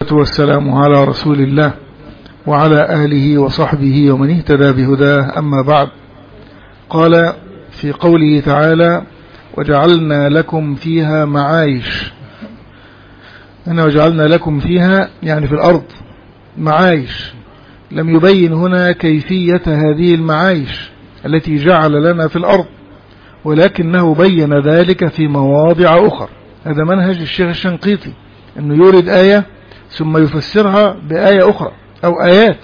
والسلام على رسول الله وعلى آله وصحبه ومن اهتدى بهداه. أما بعد، قال في قوله تعالى: وجعلنا لكم فيها معايش. هنا وجعلنا لكم فيها يعني في الأرض معايش. لم يبين هنا كيفية هذه المعايش التي جعل لنا في الأرض، ولكنه بين ذلك في مواضع أخرى. هذا منهج الشيخ الشنقيطي، أنه يورد آية ثم يفسرها بآية أخرى أو آيات.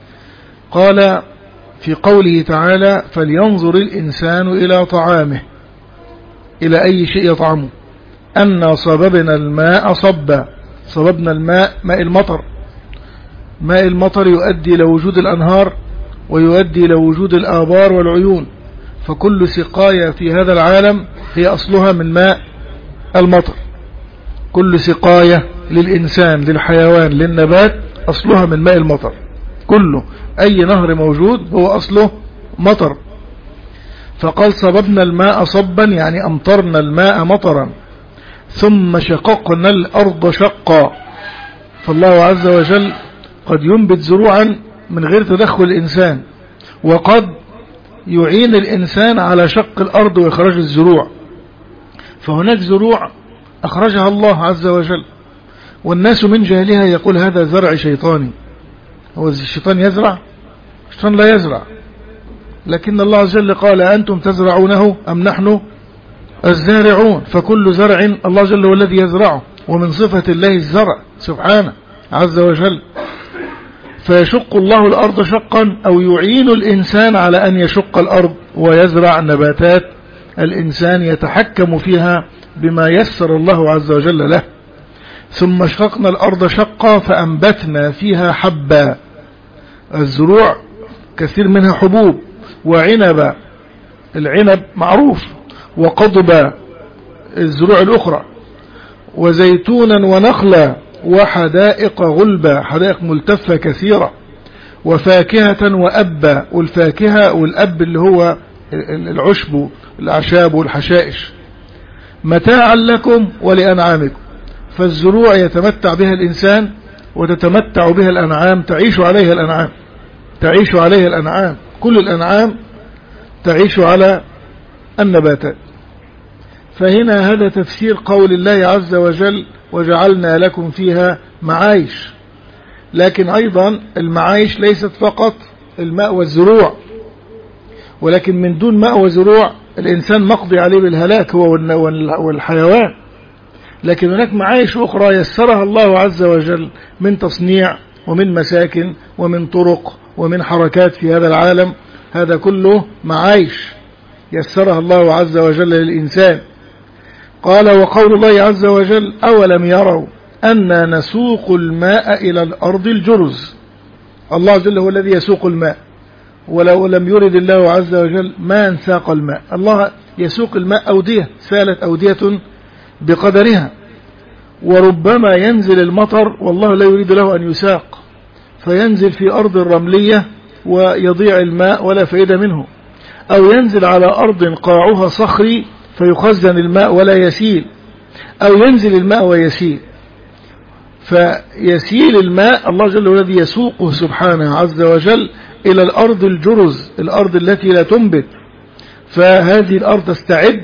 قال في قوله تعالى: فلينظر الإنسان إلى طعامه. إلى أي شيء يطعمه؟ أنا صببنا الماء صبا. صببنا الماء، ماء المطر. ماء المطر يؤدي إلى وجود الأنهار ويؤدي إلى وجود الآبار والعيون، فكل سقاية في هذا العالم هي أصلها من ماء المطر. كل سقاية للإنسان، للحيوان، للنبات أصلها من ماء المطر. كله، أي نهر موجود هو أصله مطر. فقال: صببنا الماء صبا، يعني أمطرنا الماء مطرا، ثم شققنا الأرض شقا. فالله عز وجل قد ينبت زروعا من غير تدخل الإنسان، وقد يعين الإنسان على شق الأرض وإخراج الزروع. فهناك زروع أخرجها الله عز وجل، والناس من جهلها يقول هذا زرع شيطاني. هو الشيطان يزرع؟ الشيطان لا يزرع، لكن الله عز وجل قال: أنتم تزرعونه أم نحن الزارعون؟ فكل زرع الله جل هو الذي يزرعه، ومن صفة الله الزرع سبحانه عز وجل. فيشق الله الأرض شقا، أو يعين الإنسان على أن يشق الأرض ويزرع نباتات الإنسان يتحكم فيها بما يسر الله عز وجل له. ثم شققنا الأرض شقا فأنبتنا فيها حبا. الزروع كثير منها حبوب، وعنب، العنب معروف، وقضبا الزروع الأخرى، وزيتونا ونخلا، وحدائق غلبا، حدائق ملتفة كثيرة، وفاكهة وأبا. والفاكهة والأب اللي هو العشب، الأعشاب والحشائش. متاعا لكم ولأنعامكم. فالزروع يتمتع بها الإنسان وتتمتع بها الأنعام، تعيش عليها الأنعام، تعيش عليها الأنعام. كل الأنعام تعيش على النباتات. فهنا هذا تفسير قول الله عز وجل: وجعلنا لكم فيها معايش. لكن أيضا المعايش ليست فقط الماء والزروع، ولكن من دون ماء وزروع الإنسان مقضي عليه بالهلاك، هو والحيوان. لكن هناك معايش أخرى يسرها الله عز وجل، من تصنيع ومن مساكن ومن طرق ومن حركات في هذا العالم. هذا كله معايش يسرها الله عز وجل للإنسان. قال: وقول الله عز وجل: أولم يروا أنا نسوق الماء إلى الأرض الجرز. الله عز وجل هو الذي يسوق الماء، ولو لم يرد الله عز وجل ما انساق الماء. الله يسوق الماء أودية، سالت أودية بقدرها. وربما ينزل المطر والله لا يريد له أن يساق، فينزل في أرض رملية ويضيع الماء ولا فائدة منه، أو ينزل على أرض قاعها صخري فيخزن الماء ولا يسيل، أو ينزل الماء ويسيل. فيسيل الماء الله جل وعلا الذي يسوقه سبحانه عز وجل إلى الأرض الجرز، الأرض التي لا تنبت. فهذه الأرض تستعد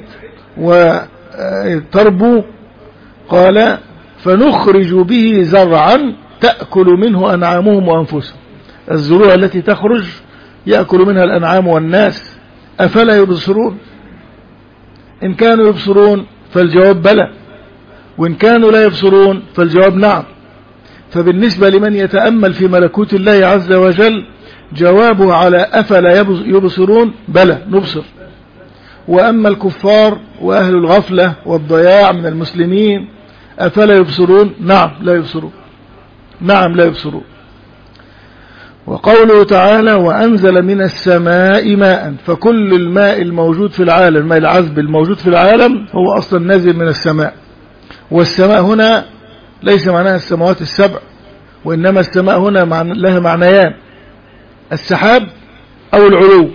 وتربو. قال: فنخرج به زرعا تأكل منه أنعامهم وأنفسهم. الزروع التي تخرج يأكل منها الأنعام والناس. أفلا يبصرون؟ إن كانوا يبصرون فالجواب بلى، وإن كانوا لا يبصرون فالجواب نعم. فبالنسبة لمن يتأمل في ملكوت الله عز وجل جوابه على أفلا يبصرون: بلى نبصر. وأما الكفار وأهل الغفلة والضياع من المسلمين: أفلا يبصرون؟ نعم لا يبصرون، نعم لا يبصرون. وقوله تعالى: وأنزل من السماء ماء. فكل الماء الموجود في العالم، الماء العذب الموجود في العالم هو أصلا نازل من السماء. والسماء هنا ليس معناها السماوات السبع، وإنما السماء هنا لها معنيان: السحاب أو العلو.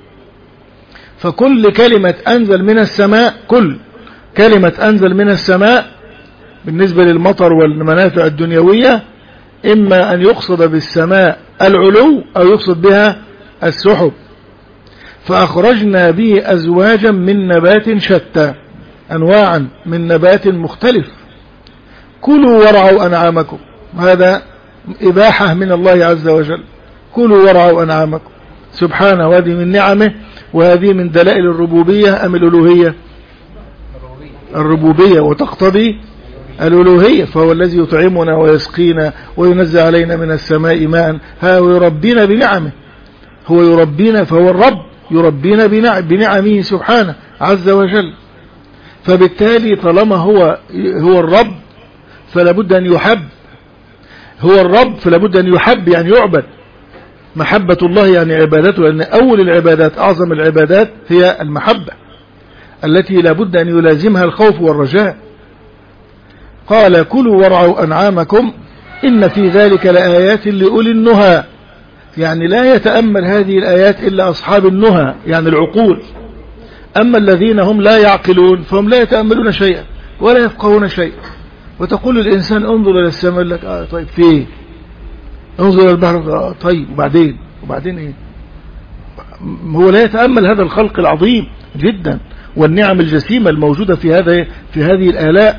فكل كلمة أنزل من السماء، كل كلمة أنزل من السماء بالنسبة للمطر والمنافع الدنيوية إما أن يقصد بالسماء العلو أو يقصد بها السحب. فأخرجنا به أزواجا من نبات شتى، أنواعا من نبات مختلف، كلوا وارعوا أنعامكم. هذا إباحة من الله عز وجل، كلوا وارعوا أنعامكم سبحانه. وهذه من نعمه، وهذه من دلائل الربوبية أم الألوهية؟ الربوبية، وتقتضي الألوهية. فهو الذي يطعمنا ويسقينا وينزل علينا من السماء ماء، هو يربينا بنعمه، هو يربينا، فهو الرب يربينا بنعمه سبحانه عز وجل. فبالتالي طالما هو الرب فلا بد أن يحب، هو الرب فلا بد أن يحب، يعني يعبد. محبة الله يعني عبادته، لأن أول العبادات أعظم العبادات هي المحبة التي لا بد أن يلازمها الخوف والرجاء. قال كلوا وارعوا أنعامكم إن في ذلك لآيات لأولي النهى، يعني لا يتأمل هذه الآيات إلا أصحاب النهى يعني العقول. أما الذين هم لا يعقلون فهم لا يتأملون شيئا ولا يفقهون شيئا. وتقول الإنسان انظر إلى السماء، يقول لك طيب في إيه؟ انظر إلى البحر، طيب وبعدين إيه؟ هو لا يتأمل هذا الخلق العظيم جدا والنعم الجسيمة الموجودة في هذه الآلاء.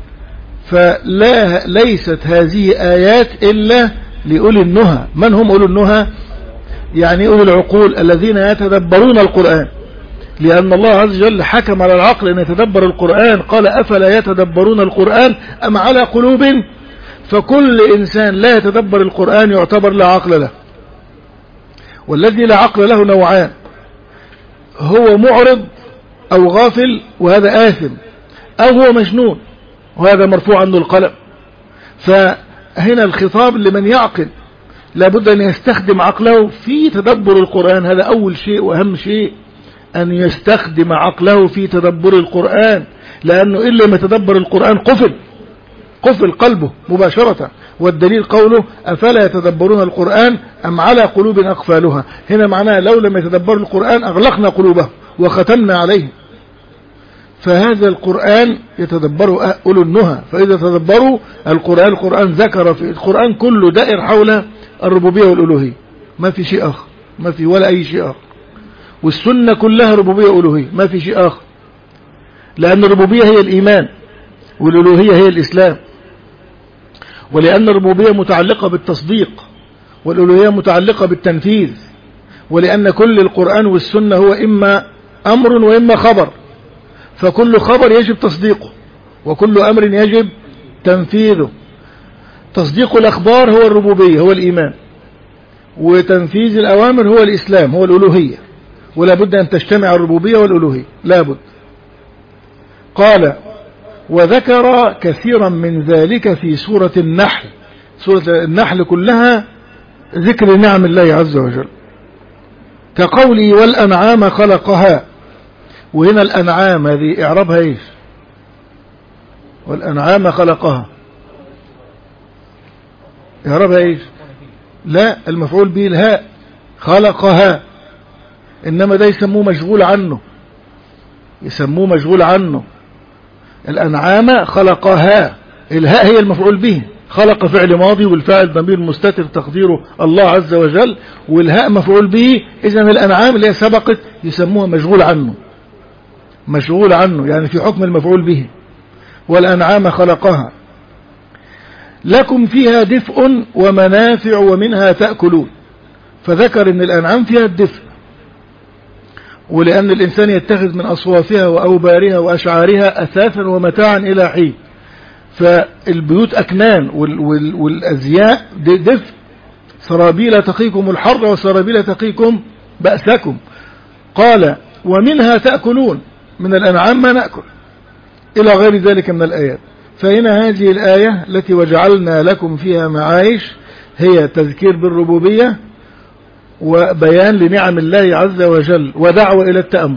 ليست هذه آيات إلا لأولي النهى. من هم أولي النهى؟ يعني أولي العقول الذين يتدبرون القرآن، لأن الله عز وجل حكم على العقل أن يتدبر القرآن. قال أفلا يتدبرون القرآن أم على قلوب؟ فكل إنسان لا يتدبر القرآن يعتبر لا عقل له. والذي لا عقل له نوعان، هو معرض أو غافل وهذا آثم، أو هو مجنون وهذا مرفوع عنه القلم. فهنا الخطاب لمن يعقل، لابد أن يستخدم عقله في تدبر القرآن. هذا أول شيء وأهم شيء، أن يستخدم عقله في تدبر القرآن، لأنه إن لم يتدبر القرآن قفل قلبه مباشرة. والدليل قوله أفلا يتدبرون القرآن أم على قلوب أقفالها. هنا معناه لو لم يتدبروا القرآن أغلقنا قلوبه وختمنا عليه. فهذا القرآن يتدبر أولو النهى. فإذا تدبروا القرآن ذكر في القرآن كله دائر حول الربوبية والألوهية، ما في شيء آخر، ما في ولا أي شيء آخر. والسنة كلها ربوبية وألوهية، ما في شيء آخر. لأن الربوبية هي الإيمان والألوهية هي الإسلام. ولأن الربوبية متعلقة بالتصديق والألوهية متعلقة بالتنفيذ. ولأن كل القرآن والسنة هو إما أمر وإما خبر، فكل خبر يجب تصديقه وكل أمر يجب تنفيذه. تصديق الأخبار هو الربوبية هو الإيمان، وتنفيذ الأوامر هو الإسلام هو الألوهية. ولا بد أن تجتمع الربوبية والألوهية، لا بد. قال وذكر كثيرا من ذلك في سورة النحل. سورة النحل كلها ذكر نعم الله عز وجل، كقوله والأنعام خلقها. وهنا الأنعام هذه إعرابها إيش؟ والأنعام خلقها إعرابها إيش؟ لا، المفعول به الهاء، خلقها. إنما ده يسموه مشغول عنه، الأنعام خلقها، الهاء هي المفعول به. خلق فعل ماضي والفاعل ضمير مستتر تقديره الله عز وجل، والهاء مفعول به. إذن الأنعام اللي هي سبقت يسموها مشغول عنه يعني في حكم المفعول به. والأنعام خلقها لكم فيها دفء ومنافع ومنها تأكلون. فذكر ان الأنعام فيها الدفء، ولأن الإنسان يتخذ من أصوافها وأوبارها وأشعارها أثاثا ومتاعا إلى حين. فالبيوت أكنان والأزياء دفء، سرابيل تقيكم الحر وسرابيل تقيكم بأسكم. قال ومنها تأكلون، من الأنعام ما نأكل، إلى غير ذلك من الآيات. فهنا هذه الآية التي وجعلنا لكم فيها معايش هي تذكير بالربوبية وبيان لنعم الله عز وجل ودعوة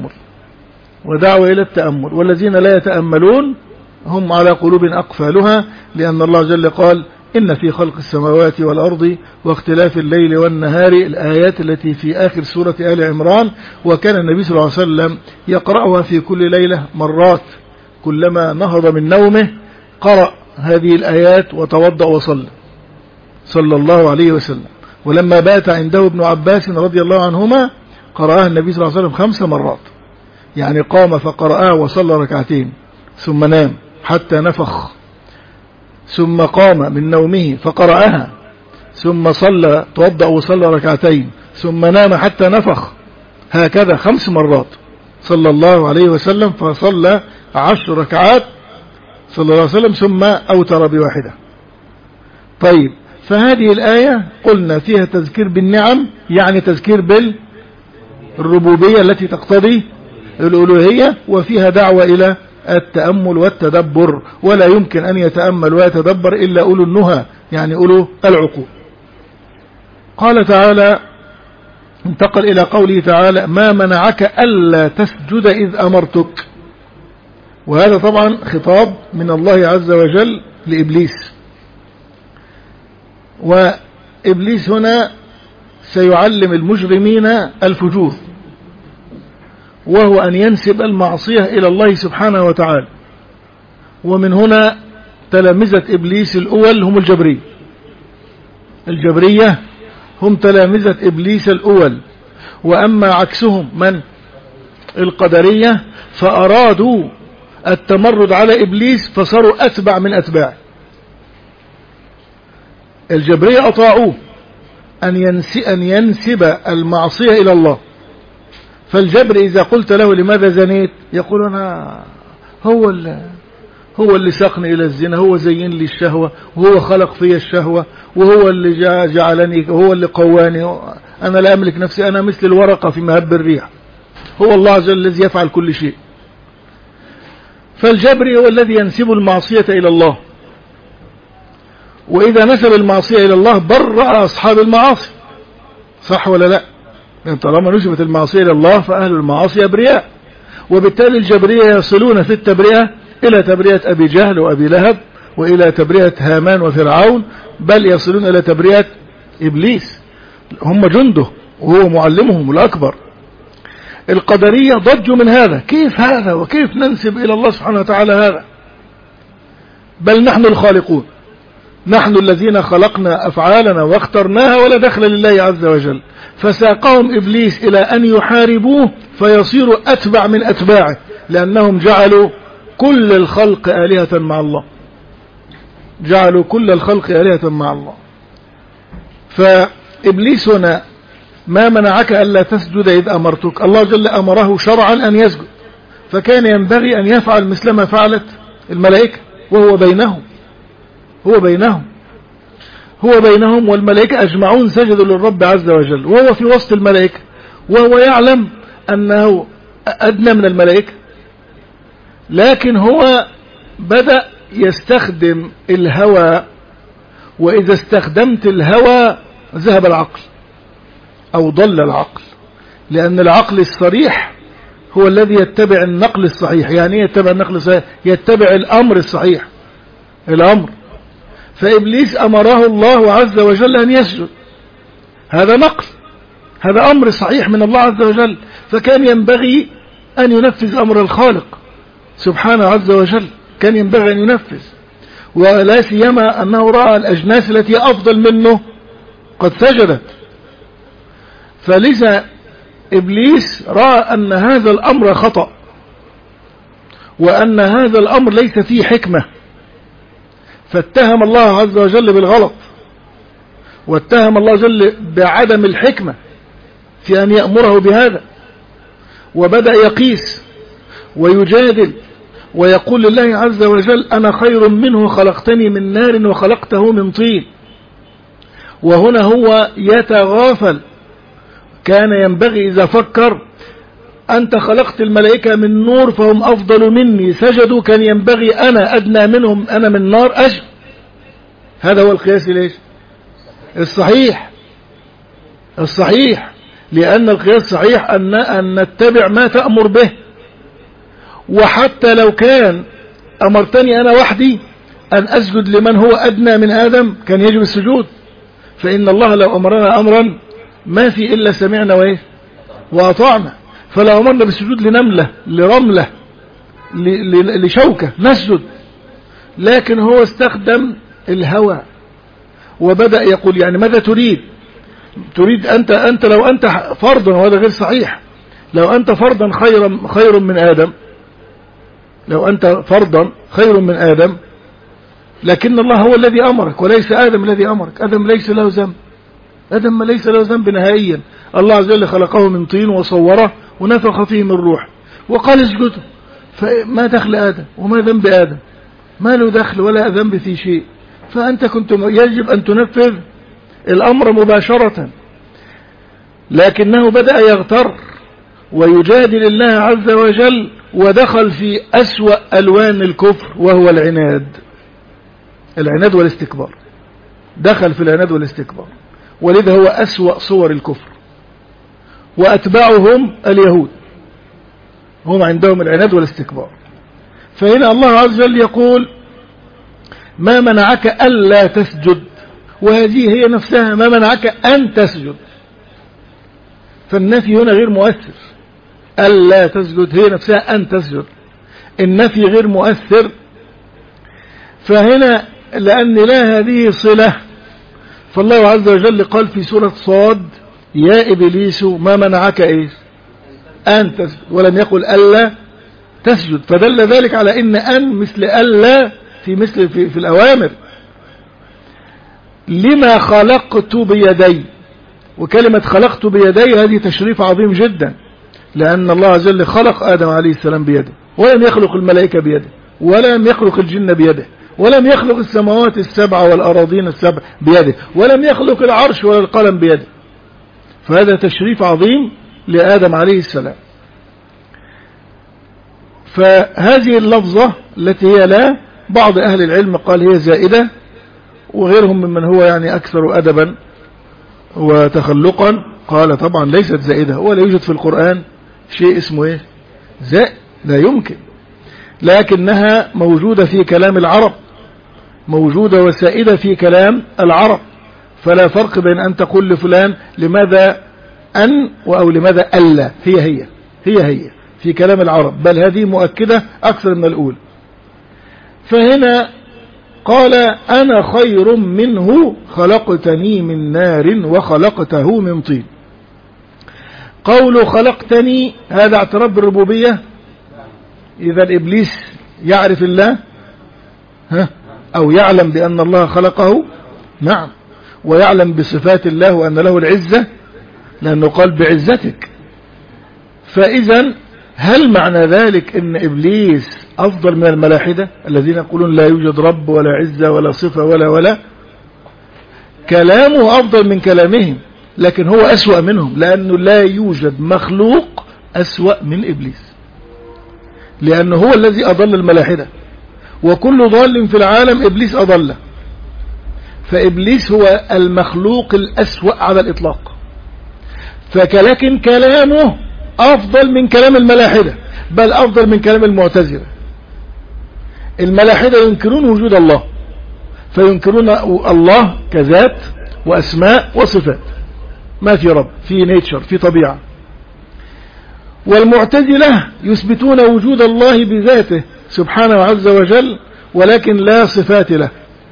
إلى التأمل. والذين لا يتأملون هم على قلوب أقفالها، لأن الله جل قال إن في خلق السماوات والأرض واختلاف الليل والنهار، الآيات التي في آخر سورة آل عمران. وكان النبي صلى الله عليه وسلم يقرأها في كل ليلة مرات، كلما نهض من نومه قرأ هذه الآيات وتوضأ وصلى صلى الله عليه وسلم. ولما بات عنده ابن عباس رضي الله عنهما قرأها النبي صلى الله عليه وسلم 5 مرات، يعني قام فقرأها وصلى ركعتين ثم نام حتى نفخ، ثم قام من نومه فقرأها، ثم توضأ وصلى ركعتين، ثم نام حتى نفخ، هكذا 5 مرات صلى الله عليه وسلم. فصلى 10 ركعات صلى الله عليه وسلم ثم أوتر بواحدة. طيب، فهذه الآية قلنا فيها تذكير بالنعم، يعني تذكير بالربوبية التي تقتضي الألوهية، وفيها دعوة إلى التأمل والتدبر، ولا يمكن أن يتأمل ويتدبر إلا أولو النهى، يعني أولو العقول. قال تعالى، انتقل إلى قوله تعالى: ما منعك ألا تسجد إذ أمرتك. وهذا طبعا خطاب من الله عز وجل لإبليس، وإبليس هنا سيعلم المجرمين الفجور، وهو أن ينسب المعصية إلى الله سبحانه وتعالى. ومن هنا تلامذة إبليس الأول هم الجبرية هم تلامذة إبليس الأول. وأما عكسهم من القدرية فأرادوا التمرد على إبليس فصاروا أتبع من أتباعه. الجبرية أطاعوه أن ينسب المعصية إلى الله. فالجبر إذا قلت له لماذا زنيت يقول أنا هو اللي ساقني إلى الزنا، هو زين لي الشهوة، وهو خلق في الشهوة، وهو اللي جعلني، وهو اللي قواني، أنا لا أملك نفسي، أنا مثل الورقة في مهب الريح، هو الله عز وجل الذي يفعل كل شيء. فالجبري هو الذي ينسب المعصية إلى الله، وإذا نسب المعصية إلى الله برأ أصحاب المعاصي، صح ولا لا؟ يعني طالما نسبت المعصية إلى الله فأهل المعاصي أبرياء، وبالتالي الجبرية يصلون في التبرئة إلى تبرئة أبي جهل وأبي لهب، وإلى تبرئة هامان وفرعون، بل يصلون إلى تبرئة إبليس، هم جنده وهو معلمهم الأكبر. القدرية ضجوا من هذا، كيف هذا وكيف ننسب إلى الله سبحانه وتعالى هذا؟ بل نحن الخالقون، نحن الذين خلقنا أفعالنا واخترناها ولا دخل لله عز وجل. فساقهم إبليس إلى أن يحاربوه فيصيروا أتبع من أتباعه، لأنهم جعلوا كل الخلق آلهة مع الله، جعلوا كل الخلق آلهة مع الله. فإبليس هنا ما منعك ألا تسجد إذ أمرتك، الله جل أمره شرعا أن يسجد، فكان ينبغي أن يفعل مثل ما فعلت الملائكة، وهو بينهم والملائكة أجمعون سجدوا للرب عز وجل، وهو في وسط الملائكة، وهو يعلم أنه أدنى من الملائكة، لكن هو بدأ يستخدم الهوى. وإذا استخدمت الهوى ذهب العقل أو ضل العقل، لأن العقل الصريح هو الذي يتبع النقل الصحيح. يعني يتبع النقل الصحيح، يتبع الأمر الصحيح، الأمر. فإبليس أمره الله عز وجل أن يسجد، هذا نقل، هذا أمر صحيح من الله عز وجل، فكان ينبغي أن ينفذ أمر الخالق سبحانه عز وجل، كان ينبغي أن ينفذ. ولا سيما أنه رأى الأجناس التي أفضل منه قد سجدت، فلذا إبليس رأى أن هذا الأمر خطأ، وأن هذا الأمر ليس فيه حكمة، فاتهم الله عز وجل بالغلط، واتهم الله عز وجل بعدم الحكمة في أن يأمره بهذا، وبدأ يقيس ويجادل ويقول لله عز وجل أنا خير منه، خلقتني من نار وخلقته من طين. وهنا هو يتغافل، كان ينبغي إذا فكر أنت خلقت الملائكة من نور فهم أفضل مني سجدوا، كان ينبغي أنا أدنى منهم، أنا من نار أجل. هذا هو القياس ليش الصحيح، لأن القياس الصحيح أن نتبع ما تأمر به. وحتى لو كان أمرتني أنا وحدي أن أسجد لمن هو أدنى من آدم كان يجب السجود، فإن الله لو أمرنا أمرا ما في إلا سمعنا وأطعنا. فلو أمرنا بالسجود لنملة، لرملة، لشوكة نسجد، لكن هو استخدم الهوى وبدأ يقول يعني ماذا تريد أنت لو أنت فرضا، وهذا غير صحيح، لو أنت فرضا خير من آدم، لو أنت فرضا خير من آدم، لكن الله هو الذي أمرك وليس آدم الذي أمرك. آدم ليس له ذنب، آدم ليس له ذنب نهائيا. الله عز وجل خلقه من طين وصوره ونفخ فيه من روح وقال اسجدوا، فما دخل آدم وما ذنب آدم؟ ما له دخل ولا ذنب في شيء. فأنت كنت يجب أن تنفذ الأمر مباشرة، لكنه بدأ يغتر ويجادل الله عز وجل، ودخل في أسوأ ألوان الكفر وهو العناد والاستكبار. دخل في العناد والاستكبار، ولذا هو أسوأ صور الكفر، وأتباعهم اليهود هم عندهم العناد والاستكبار. فهنا الله عز وجل يقول ما منعك ألا تسجد، وهذه هي نفسها ما منعك أن تسجد، فالنفي هنا غير مؤثر. ألا تسجد هي نفسها أن تسجد، النفي غير مؤثر. فهنا لأن لا هذه صلة، فالله عز وجل قال في سورة صاد يا إبليس ما منعك إيش أن تسجد، ولم يقل ألا تسجد، فدل ذلك على أن مثل ألا في الأوامر. لما خلقت بيدي، وكلمة خلقت بيدي هذه تشريف عظيم جدا، لأن الله عز وجل خلق آدم عليه السلام بيده، ولم يخلق الملائكة بيده، ولم يخلق الجن بيده، ولم يخلق السماوات السبع والأراضين السبع بيده، ولم يخلق العرش ولا القلم بيده. فهذا تشريف عظيم لآدم عليه السلام. فهذه اللفظة التي هي لا، بعض أهل العلم قال هي زائدة، وغيرهم ممن هو يعني أكثر أدبا وتخلقا قال طبعا ليست زائدة، ولا يوجد في القرآن شيء اسمه إيه زائد، لا يمكن، لكنها موجودة في كلام العرب، موجودة وسائدة في كلام العرب. فلا فرق بين أن تقول لفلان لماذا أن أو لماذا ألا، هي في كلام العرب، بل هذه مؤكدة أكثر من الأولى. فهنا قال أنا خير منه خلقتني من نار وخلقته من طين. قول خلقتني هذا اعتراف بالربوبية. إذا إبليس يعرف الله أو يعلم بأن الله خلقه، نعم، ويعلم بصفات الله وأن له العزة، لأنه قال بعزتك. فإذا هل معنى ذلك أن إبليس أفضل من الملاحدة الذين يقولون لا يوجد رب ولا عزة ولا صفة ولا كلامه أفضل من كلامهم، لكن هو أسوأ منهم، لأنه لا يوجد مخلوق أسوأ من إبليس، لأنه هو الذي أضل الملاحدة، وكل ضال في العالم إبليس أضله. فإبليس هو المخلوق الأسوأ على الإطلاق، لكن كلامه أفضل من كلام الملاحدة، بل أفضل من كلام المعتزلة. الملاحدة ينكرون وجود الله، فينكرون الله كذات وأسماء وصفات، ما في رب، في نيتشر، في طبيعة. والمعتزلة يثبتون وجود الله بذاته سبحانه عز وجل، ولكن لا صفات له.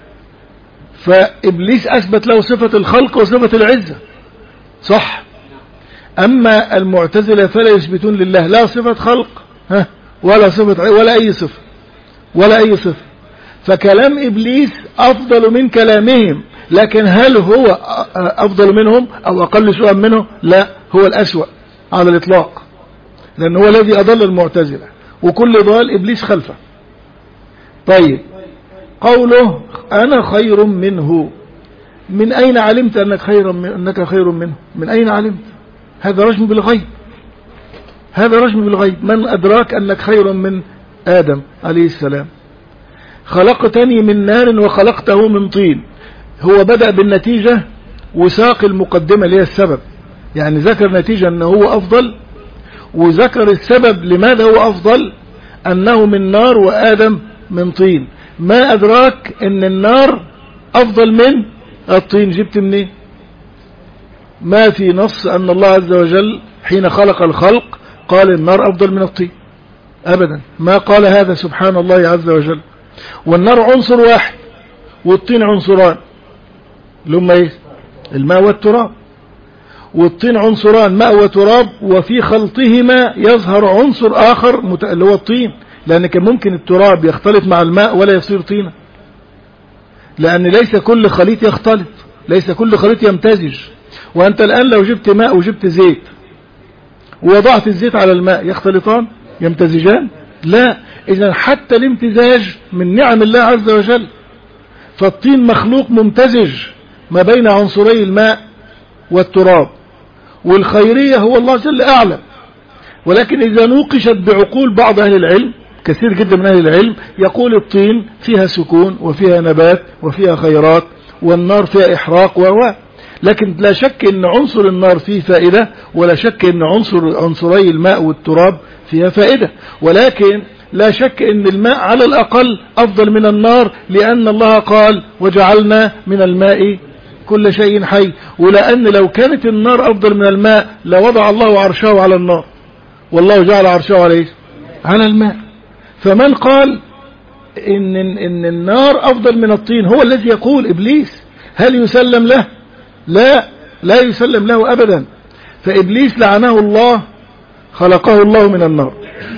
فإبليس أثبت له صفة الخلق وصفة العزة، صح. أما المعتزلة فلا يثبتون لله لا صفة خلق ولا صفة ولا أي صفة. فكلام إبليس أفضل من كلامهم، لكن هل هو أفضل منهم أو أقل سوءا منه؟ لا، هو الأسوأ على الإطلاق، لأنه هو الذي أضل المعتزلة، وكل ضال إبليس خلفه. طيب، قوله أنا خير منه، من أين علمت أنك خير منه؟ من أين علمت؟ هذا رجم بالغيب، هذا رجم بالغيب. من أدراك أنك خير من آدم عليه السلام؟ خلقتني من نار وخلقته من طين. هو بدأ بالنتيجة وساق المقدمة اللي هي السبب، يعني ذكر نتيجة أنه هو أفضل، وذكر السبب لماذا هو أفضل، أنه من نار وآدم من طين. ما أدراك أن النار أفضل من الطين؟ جبت منين؟ ما في نص أن الله عز وجل حين خلق الخلق قال النار أفضل من الطين، أبدا، ما قال هذا سبحان الله عز وجل. والنار عنصر واحد والطين عنصران، اللي هم ايه؟ الماء والتراب. والطين عنصران ماء وتراب، وفي خلطهما يظهر عنصر آخر اللي هو الطين، لأن كان ممكن التراب يختلط مع الماء ولا يصير طينة، لأن ليس كل خليط يختلط، ليس كل خليط يمتزج. وأنت الآن لو جبت ماء وجبت زيت ووضعت الزيت على الماء يختلطان يمتزجان؟ لا. إذن حتى الامتزاج من نعم الله عز وجل. فالطين مخلوق ممتزج ما بين عنصري الماء والتراب، والخيرية هو الله جل أعلم. ولكن إذا نوقشت بعقول بعض أهل العلم، كثير جدا من أهل العلم يقول الطين فيها سكون وفيها نبات وفيها خيرات، والنار فيها إحراق لكن لا شك أن عنصر النار فيه فائدة، ولا شك أن عنصري الماء والتراب فيها فائدة، ولكن لا شك أن الماء على الأقل أفضل من النار، لأن الله قال وجعلنا من الماء كل شيء حي. ولأن لو كانت النار أفضل من الماء لوضع الله عرشه على النار، والله جعل عرشه عليه على الماء. فمن قال إن النار أفضل من الطين هو الذي يقول إبليس. هل يسلم له؟ لا يسلم له أبدا. فإبليس لعنه الله، خلقه الله من النار،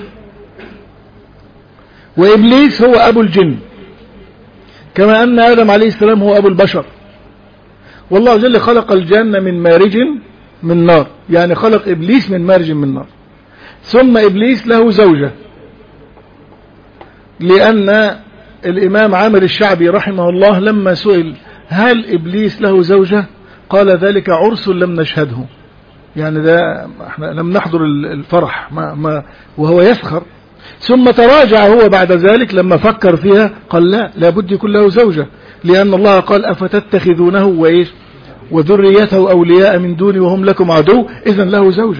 وإبليس هو أبو الجن، كما أن آدم عليه السلام هو أبو البشر. والله جل خلق الجنة من مارج من نار، يعني خلق إبليس من مارج من نار. ثم إبليس له زوجة، لأن الإمام عامر الشعبي رحمه الله لما سئل هل إبليس له زوجة قال ذلك عرس لم نشهده، يعني ده احنا لم نحضر الفرح وهو يسخر. ثم تراجع هو بعد ذلك لما فكر فيها قال لا بد يكون له زوجة، لأن الله قال أفتتخذونه وإيش وذريته أولياء من دوني وهم لكم عدو، إذن له زوجة.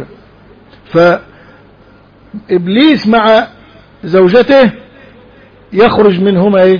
فإبليس مع زوجته يخرج منهما إيش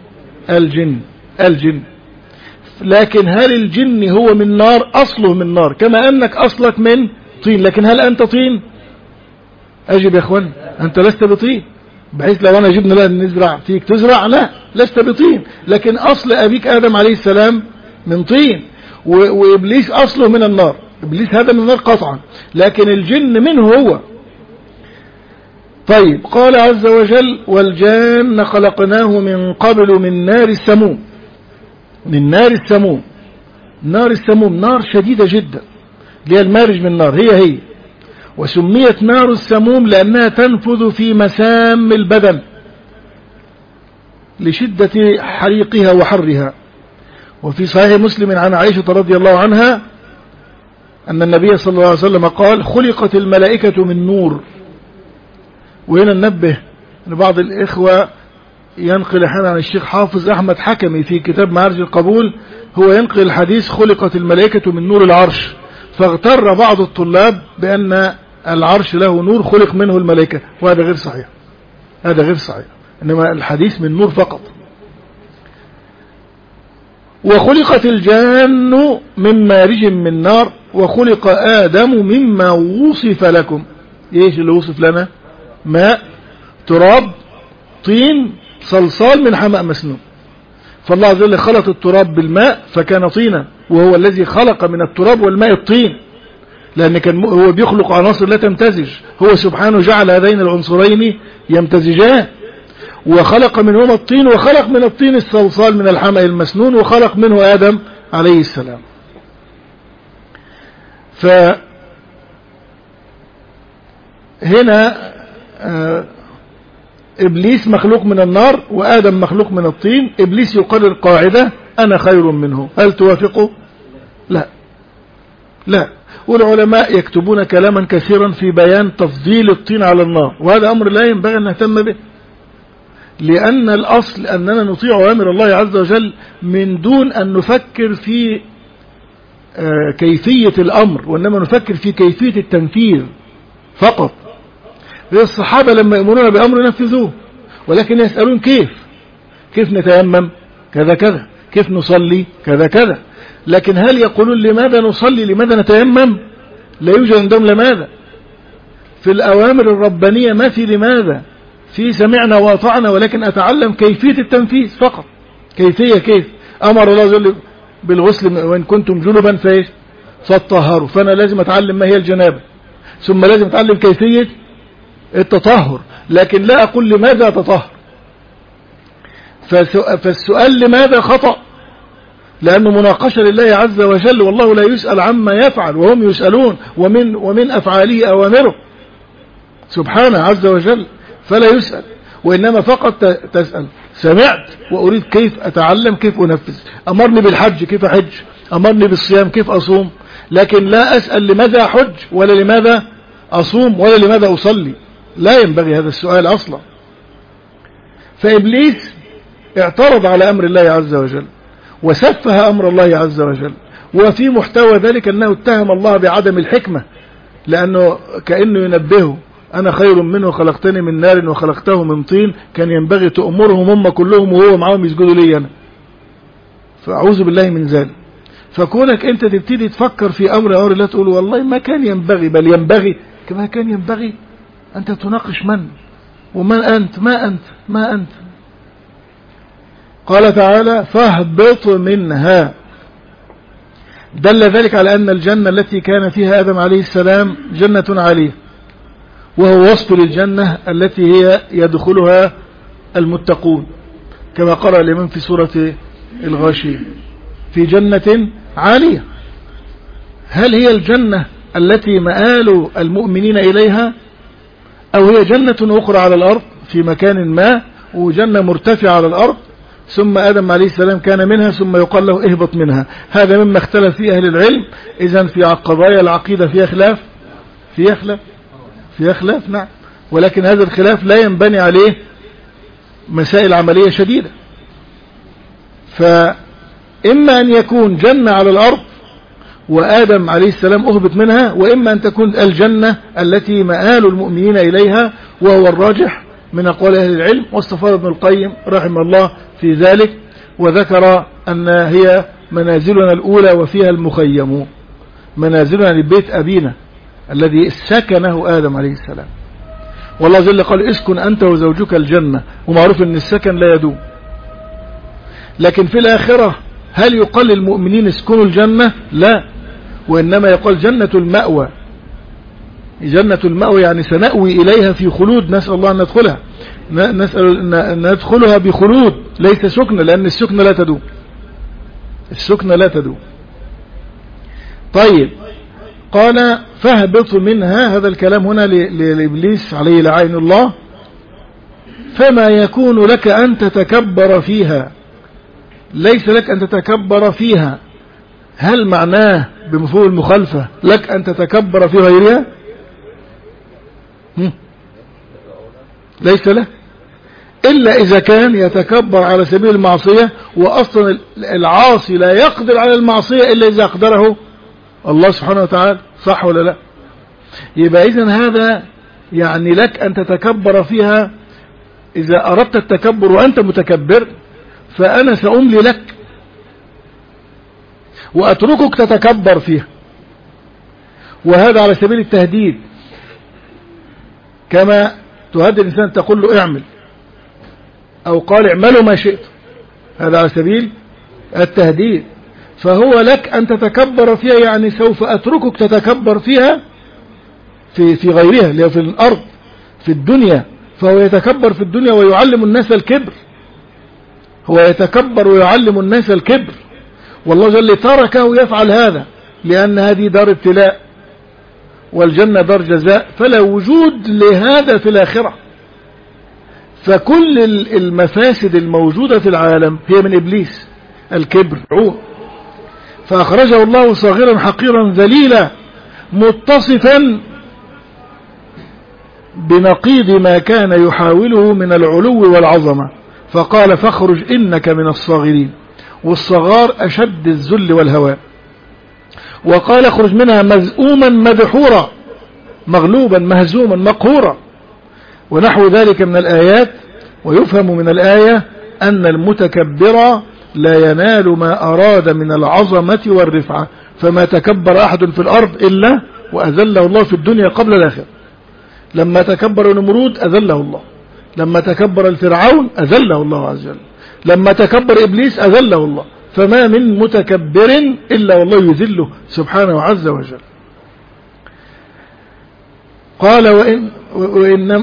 الجن. لكن هل الجن هو من نار؟ أصله من نار، كما أنك أصلك من طين. لكن هل أنت طين؟ أجب يا أخوان، أنت لست بطين، بحيث لو أنا جبنا لها نزرع فيك تزرع، لا لست بطين. لكن أصل أبيك آدم عليه السلام من طين، وإبليس أصله من النار. إبليس هذا من النار قطعا، لكن الجن منه هو. طيب، قال عز وجل والجان خلقناه من قبل من نار السموم. من نار السموم. نار السموم نار شديدة جدا، اللي هي المارج من النار هي. وسميت نار السموم لأنها تنفذ في مسام البدن لشدة حريقها وحرها. وفي صحيح مسلم عن عائشة رضي الله عنها أن النبي صلى الله عليه وسلم قال خلقت الملائكة من نور. وهنا ننبه أن بعض الإخوة ينقل أحيانا عن الشيخ حافظ أحمد حكمي في كتاب معارج القبول، هو ينقل الحديث خلقت الملائكة من نور العرش، فاغتر بعض الطلاب بأن العرش له نور خلق منه الملائكة، وهذا غير صحيح. هذا غير صحيح، إنما الحديث من نور فقط. وخلقت الجان من مارج من نار، وخلق آدم مما وصف لكم. ايش اللي وصف لنا؟ ماء، تراب، طين، صلصال من حمأ مسنون. فالله عز وجل خلط التراب بالماء فكان طينا، وهو الذي خلق من التراب والماء الطين، لأن كان هو بيخلق عناصر لا تمتزج. هو سبحانه جعل هذين العنصرين يمتزجان، وخلق منهما الطين، وخلق من الطين الصلصال من الحمأ المسنون، وخلق منه آدم عليه السلام. فهنا إبليس مخلوق من النار وآدم مخلوق من الطين. إبليس يقرر قاعدة أنا خير منه، هل توافقه؟ لا. والعلماء يكتبون كلاما كثيرا في بيان تفضيل الطين على النار، وهذا أمر لا ينبغي أن نهتم به، لأن الأصل أننا نطيع أوامر الله عز وجل من دون أن نفكر في كيفية الأمر، وإنما نفكر في كيفية التنفيذ فقط. الصحابة لما يأمرون بأمر ينفذوه، ولكن يسألون كيف نتيمم كذا كذا، كيف نصلي كذا كذا. لكن هل يقولون لماذا نصلي، لماذا نتيمم؟ لا يوجد عندهم لماذا. في الأوامر الربانية ما في لماذا، في سمعنا وأطعنا، ولكن أتعلم كيفية التنفيذ فقط. كيف أمر الله جل بالغسل وإن كنتم جنبا فاتطهروا. فأنا لازم أتعلم ما هي الجنابة، ثم لازم أتعلم كيفية التطهر، لكن لا أقول لماذا أتطهر. فالسؤال لماذا خطأ، لأنه مناقشة لله عز وجل، والله لا يسأل عما يفعل وهم يسألون، ومن أفعاله أوامره سبحانه عز وجل، فلا يسأل، وإنما فقط تسأل. سمعت وأريد كيف أتعلم، كيف أنفذ. أمرني بالحج كيف أحج، أمرني بالصيام كيف أصوم، لكن لا أسأل لماذا أحج ولا لماذا أصوم ولا لماذا أصلي. لا ينبغي هذا السؤال أصلا. فإبليس اعترض على أمر الله عز وجل وسفه أمر الله عز وجل، وفي محتوى ذلك أنه اتهم الله بعدم الحكمة، لأنه كأنه ينبهه أنا خير منه، خلقتني من نار وخلقته من طين، كان ينبغي تأمرهم هم كلهم وهو معهم يسجدوا لي أنا. فأعوذ بالله من ذلك. فكونك أنت تبتدي تفكر في أمر الله تقول والله ما كان ينبغي، بل ينبغي كما كان ينبغي أنت تناقش من ومن أنت، ما أنت. قال تعالى فاهبط منها. دل ذلك على أن الجنة التي كان فيها آدم عليه السلام جنة عالية، وهو وصف للجنة التي هي يدخلها المتقون، كما قرأ الإمام في سورة الغاشية في جنة عالية. هل هي الجنة التي مآل المؤمنين إليها، أو هي جنة أخرى على الأرض في مكان ما، وجنة مرتفعة على الأرض ثم آدم عليه السلام كان منها ثم يقال له اهبط منها؟ هذا مما اختلف فيه أهل العلم. إذن في قضايا العقيدة فيها خلاف نعم، ولكن هذا الخلاف لا ينبني عليه مسائل عملية شديدة. فإما أن يكون جنة على الأرض وآدم عليه السلام أهبط منها، وإما أن تكون الجنة التي مآل المؤمنين إليها، وهو الراجح من أقوال أهل العلم. واستفاض ابن القيم رحمه الله في ذلك، وذكر أن هي منازلنا الأولى وفيها المخيم، منازلنا لبيت أبينا الذي سكنه آدم عليه السلام. والله جل قال اسكن أنت وزوجك الجنة، ومعروف أن السكن لا يدوم. لكن في الآخرة هل يقال للمؤمنين اسكنوا الجنة؟ لا، وإنما يقال جنة المأوى. جنة المأوى يعني سنأوي إليها في خلود، نسأل الله أن ندخلها، نسأل أن ندخلها بخلود، ليس سكنة، لأن السكنة لا تدوم. طيب، قال فاهبط منها. هذا الكلام هنا لإبليس عليه لعين الله. فما يكون لك أن تتكبر فيها، ليس لك أن تتكبر فيها. هل معناه بمفهوم المخالفة لك أن تتكبر في غيرها؟ ليس له، إلا إذا كان يتكبر على سبيل المعصية، وأصلا العاصي لا يقدر على المعصية إلا إذا أقدره الله سبحانه وتعالى، صح ولا لا؟ يبقى إذن هذا يعني لك أن تتكبر فيها. إذا أردت التكبر وأنت متكبر فأنا سأملي لك وأتركك تتكبر فيها، وهذا على سبيل التهديد، كما تهدد الإنسان تقول له اعمل، أو قال اعملوا ما شئت، هذا على سبيل التهديد. فهو لك أن تتكبر فيها، يعني سوف أتركك تتكبر فيها في غيرها، اللي في الأرض في الدنيا. فهو يتكبر في الدنيا ويعلم الناس الكبر، هو يتكبر ويعلم الناس الكبر، والله جل تركه يفعل هذا، لأن هذه دار ابتلاء والجنة دار جزاء، فلا وجود لهذا في الآخرة. فكل المفاسد الموجودة في العالم هي من إبليس، الكبر. فأخرجه الله صاغرا حقيرا ذليلا، متصفا بنقيض ما كان يحاوله من العلو والعظمة، فقال فاخرج إنك من الصاغرين. والصغار أشد الذل والهوان. وقال اخرج منها مذءوما مدحورا، مغلوبا مهزوما مقهورا، ونحو ذلك من الآيات. ويفهم من الآية أن المتكبر لا ينال ما أراد من العظمة والرفعة، فما تكبر أحد في الأرض إلا وأذله الله في الدنيا قبل الآخرة. لما تكبر نمرود أذله الله، لما تكبر الفرعون أذله الله عز وجل، لما تكبر إبليس أذله الله. فما من متكبر إلا والله يذله سبحانه عز وجل. قال وإن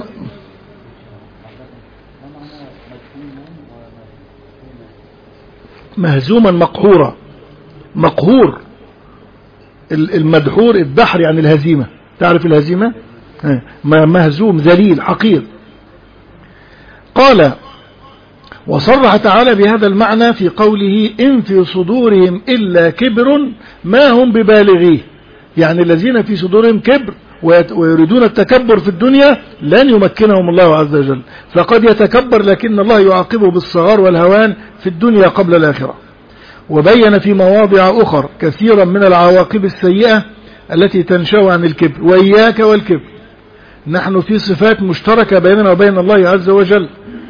مهزوما مقهورا. مقهور المدحور، الدحر يعني الهزيمة، تعرف الهزيمة؟ مهزوم ذليل حقير. قال وصرح تعالى بهذا المعنى في قوله إن في صدورهم إلا كبر ما هم ببالغيه، يعني الذين في صدورهم كبر ويريدون التكبر في الدنيا لن يمكنهم الله عز وجل، فقد يتكبر لكن الله يعاقبه بالصغار والهوان في الدنيا قبل الآخرة. وبين في مواضع أخر كثيرا من العواقب السيئة التي تنشأ عن الكبر. وإياك والكبر، نحن في صفات مشتركة بيننا وبين الله عز وجل،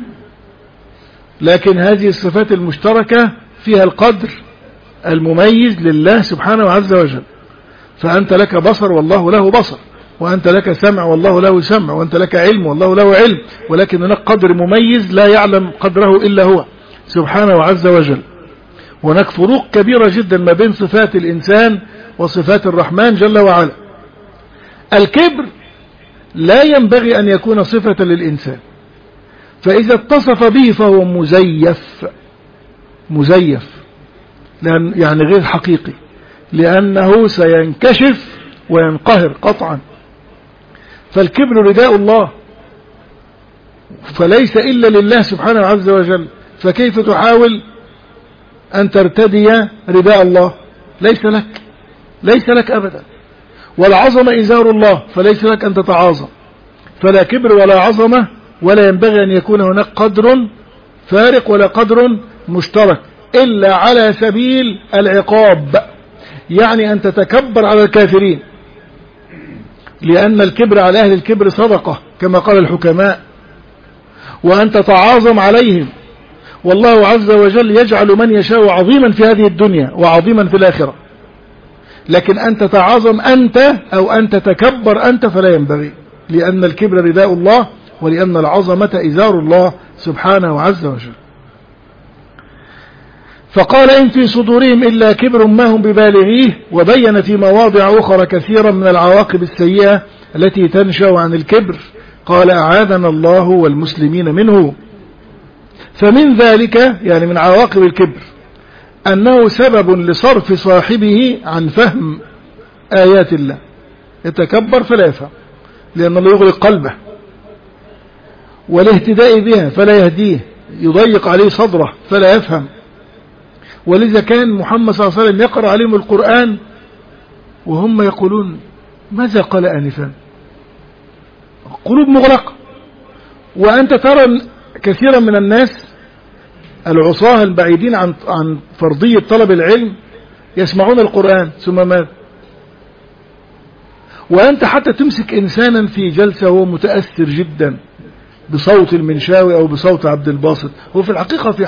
لكن هذه الصفات المشتركة فيها القدر المميز لله سبحانه عز وجل. فأنت لك بصر والله له بصر، وأنت لك سمع والله له سمع، وأنت لك علم والله له علم، ولكن هناك قدر مميز لا يعلم قدره إلا هو سبحانه عز وجل. وهناك فروق كبيرة جدا ما بين صفات الإنسان وصفات الرحمن جل وعلا. الكبر لا ينبغي أن يكون صفة للإنسان، فإذا اتصف به فهو مزيف لأن يعني غير حقيقي، لأنه سينكشف وينقهر قطعا. فالكبر رداء الله، فليس إلا لله سبحانه عز وجل، فكيف تحاول أن ترتدي رداء الله؟ ليس لك أبدا. والعظمة إزار الله، فليس لك أن تتعاظم، فلا كبر ولا عظمة، ولا ينبغي أن يكون هناك قدر فارق ولا قدر مشترك إلا على سبيل العقاب، يعني أن تتكبر على الكافرين، لأن الكبر على أهل الكبر صدقة كما قال الحكماء، وأن تتعاظم عليهم. والله عز وجل يجعل من يشاء عظيما في هذه الدنيا وعظيما في الآخرة، لكن أن تتعاظم أنت أو أن تتكبر أنت فلا ينبغي، لأن الكبر رداء الله، ولأن العظمة إزار الله سبحانه عز وجل. فقال إن في صدورهم إلا كبر ما هم ببالغيه. وبين في مواضع أخرى كثيرا من العواقب السيئة التي تنشأ عن الكبر. قال أعاذنا الله والمسلمين منه. فمن ذلك يعني من عواقب الكبر أنه سبب لصرف صاحبه عن فهم آيات الله، يتكبر فلا يفهم، لأن الله يغلق قلبه، والاهتداء بها فلا يهديه، يضيق عليه صدره فلا يفهم. ولذا كان محمد صلى الله عليه وسلم يقرأ عليهم القرآن وهم يقولون ماذا قال آنفا، قلوب مغلقة. وأنت ترى كثيرا من الناس العصاة البعيدين عن فرضية طلب العلم يسمعون القرآن ثم ماذا؟ وأنت حتى تمسك إنسانا في جلسة هو متأثر جدا بصوت المنشاوي أو بصوت عبد الباسط، هو في الحقيقة في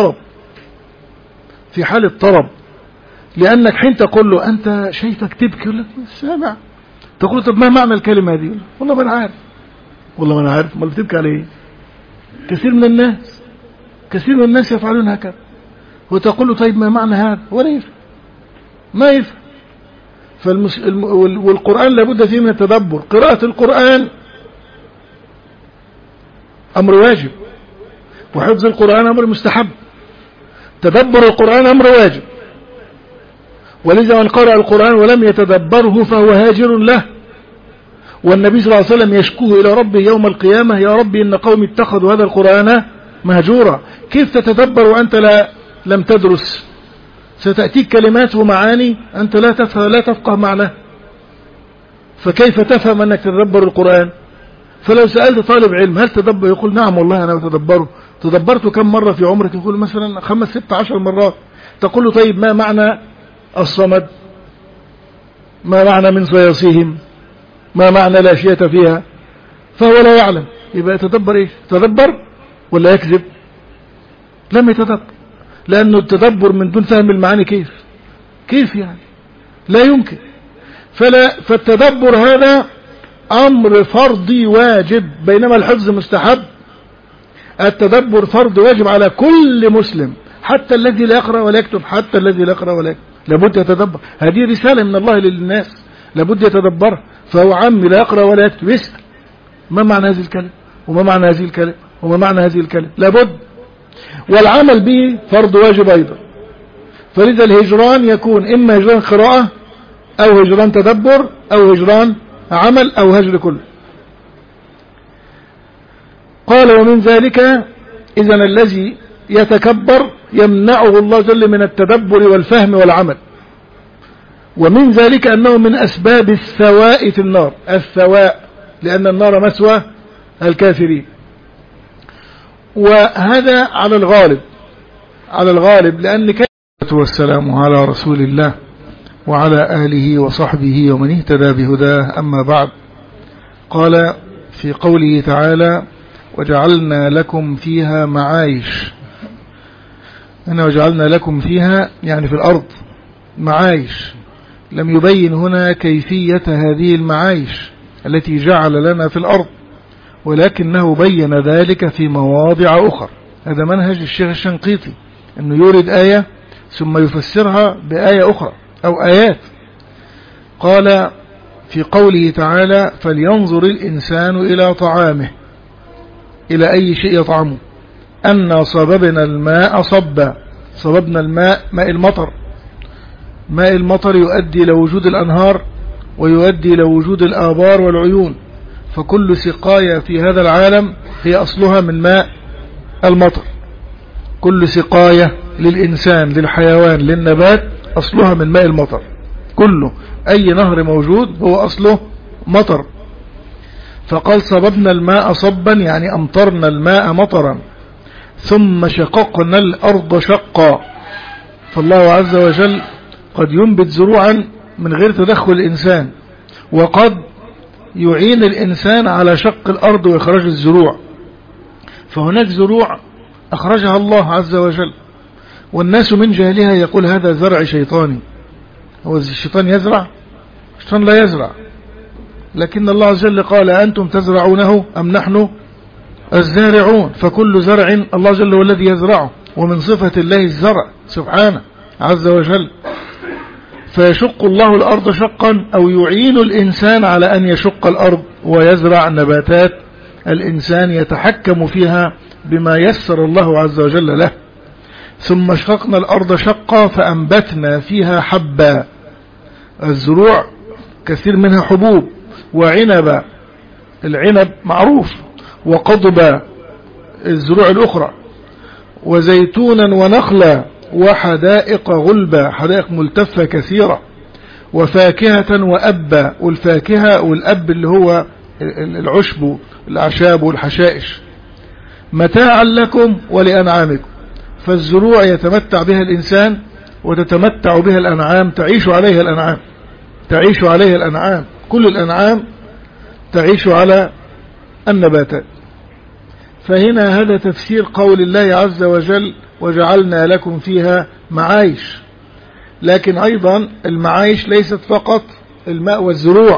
حالة طرب، لأنك حين تقول له أنت شايفك تبكي، يقول لك سامع. تقول له طب ما معنى الكلمة دي؟ والله ما أنا عارف. ما بتبكي على إيه؟ كثير من الناس يفعلون هكذا. وتقول له طيب ما معنى هذا؟ ولا يفهم، ما يفهم. والقرآن لابد فيه من التدبر. قراءة القرآن أمر واجب، وحفظ القرآن أمر مستحب، تدبر القرآن أمر واجب. ولذا من قرأ القرآن ولم يتدبره فهو هاجر له. والنبي صلى الله عليه وسلم يشكوه إلى ربه يوم القيامة يا ربي إن قومي اتخذوا هذا القرآن مهجورا. كيف تتدبر وأنت لم تدرس؟ ستأتيك كلمات ومعاني أنت لا تفقه معناه، فكيف تفهم أنك تتدبر القرآن؟ فلو سألت طالب علم هل تدبر؟ يقول نعم والله أنا أتدبره. تدبرته كم مرة في عمرك؟ يقول مثلا 5 6 10 مرات. تقول له طيب ما معنى الصمد؟ ما معنى من صياصيهم؟ ما معنى لا شية فيها؟ فهو لا يعلم. يبقى يتدبر إيش؟ تدبر ولا يكذب؟ لم يتدبر، لأنه التدبر من دون فهم المعاني كيف يعني؟ لا يمكن. فالتدبر هذا أمر فرضي واجب، بينما الحفظ مستحب. التدبر فرض واجب على كل مسلم، حتى الذي لا يقرأ ولا يكتب، حتى الذي لا يقرأ ولا يكتب لابد يتدبر. هذه رسالة من الله للناس لابد يتدبرها. فهو عمي لا يقرأ ولا يكتب يسأل ما معنى هذه الكلمة وما معنى هذه الكلمة وما معنى هذه الكلمة، لابد. والعمل به فرض واجب أيضا. فلذا الهجران يكون إما هجران قراءة أو هجران تدبر أو هجران عمل أو هجر كله. قال ومن ذلك إذن الذي يتكبر يمنعه الله جل من التدبر والفهم والعمل. ومن ذلك أنه من أسباب الثواء في النار، الثواء لأن النار مسوى الكافرين. وهذا على الغالب لأن كلمة والسلام على رسول الله وعلى آله وصحبه ومن اهتدى بهداه. أما بعد، قال في قوله تعالى وجعلنا لكم فيها معايش. هنا وجعلنا لكم فيها يعني في الأرض معايش. لم يبين هنا كيفية هذه المعايش التي جعل لنا في الأرض، ولكنه بين ذلك في مواضع أخرى. هذا منهج الشيخ الشنقيطي، أنه يورد آية ثم يفسرها بآية أخرى أو آيات. قال في قوله تعالى فلينظر الإنسان إلى طعامه، إلى أي شيء يطعمه. أنا صببنا الماء صبا. صببنا الماء، ماء المطر. ماء المطر يؤدي إلى وجود الأنهار ويؤدي إلى وجود الآبار والعيون. فكل سقاية في هذا العالم هي أصلها من ماء المطر. كل سقاية للإنسان للحيوان للنبات أصلها من ماء المطر. كله أي نهر موجود هو أصله مطر. فقال صببنا الماء صبا يعني أمطرنا الماء مطرا، ثم شققنا الأرض شقا. فالله عز وجل قد ينبت زروعا من غير تدخل الإنسان، وقد يعين الإنسان على شق الأرض وإخراج الزروع. فهناك زروع أخرجها الله عز وجل، والناس من جهلها يقول هذا زرع شيطاني. هو الشيطان يزرع؟ الشيطان لا يزرع، لكن الله عز وجل قال أنتم تزرعونه أم نحن الزارعون. فكل زرع الله جل هو الذي يزرعه، ومن صفة الله الزرع سبحانه عز وجل. فيشق الله الأرض شقا أو يعين الإنسان على أن يشق الأرض ويزرع نباتات الإنسان يتحكم فيها بما يسر الله عز وجل له. ثم شققنا الأرض شقا فأنبتنا فيها حبا. الزروع كثير منها حبوب، وعنب، العنب معروف، وقضبا الزروع الأخرى، وزيتونا ونخلا، وحدائق غلبا، حدائق ملتفة كثيرة، وفاكهة وأبا. والفاكهة والأب اللي هو العشب الأعشاب والحشائش. متاعا لكم ولأنعامكم. فالزروع يتمتع بها الإنسان وتتمتع بها الأنعام، تعيش عليها الأنعام، تعيش عليها الأنعام. كل الأنعام تعيش على النباتات. فهنا هذا تفسير قول الله عز وجل وجعلنا لكم فيها معايش. لكن أيضا المعايش ليست فقط الماء والزروع،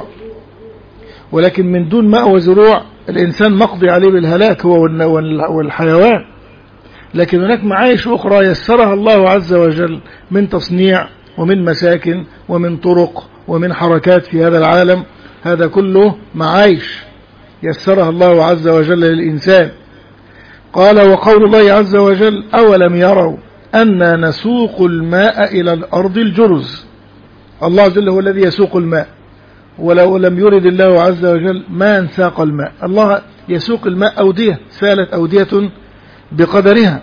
ولكن من دون ماء وزروع الإنسان مقضي عليه بالهلاك هو والحيوان. لكن هناك معايش أخرى يسرها الله عز وجل من تصنيع ومن مساكن ومن طرق ومن حركات في هذا العالم. هذا كله معايش يسرها الله عز وجل للإنسان. قال وقول الله عز وجل أولم يروا أننا نسوق الماء إلى الأرض الجرز. الله عز وجل هو الذي يسوق الماء، ولو لم يرد الله عز وجل ما انساق الماء. الله يسوق الماء أودية، سالت أودية بقدرها.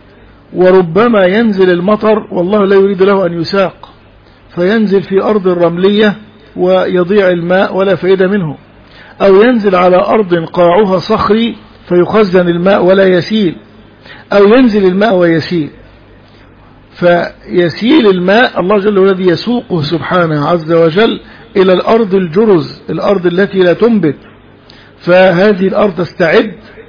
وربما ينزل المطر والله لا يريد له أن يساق، فينزل في أرض رملية ويضيع الماء ولا فائدة منه، أو ينزل على أرض قاعها صخري فيخزن الماء ولا يسيل، أو ينزل الماء ويسيل. فيسيل الماء الله جل وعلا الذي يسوقه سبحانه عز وجل إلى الأرض الجرز، الأرض التي لا تنبت. فهذه الأرض تستعد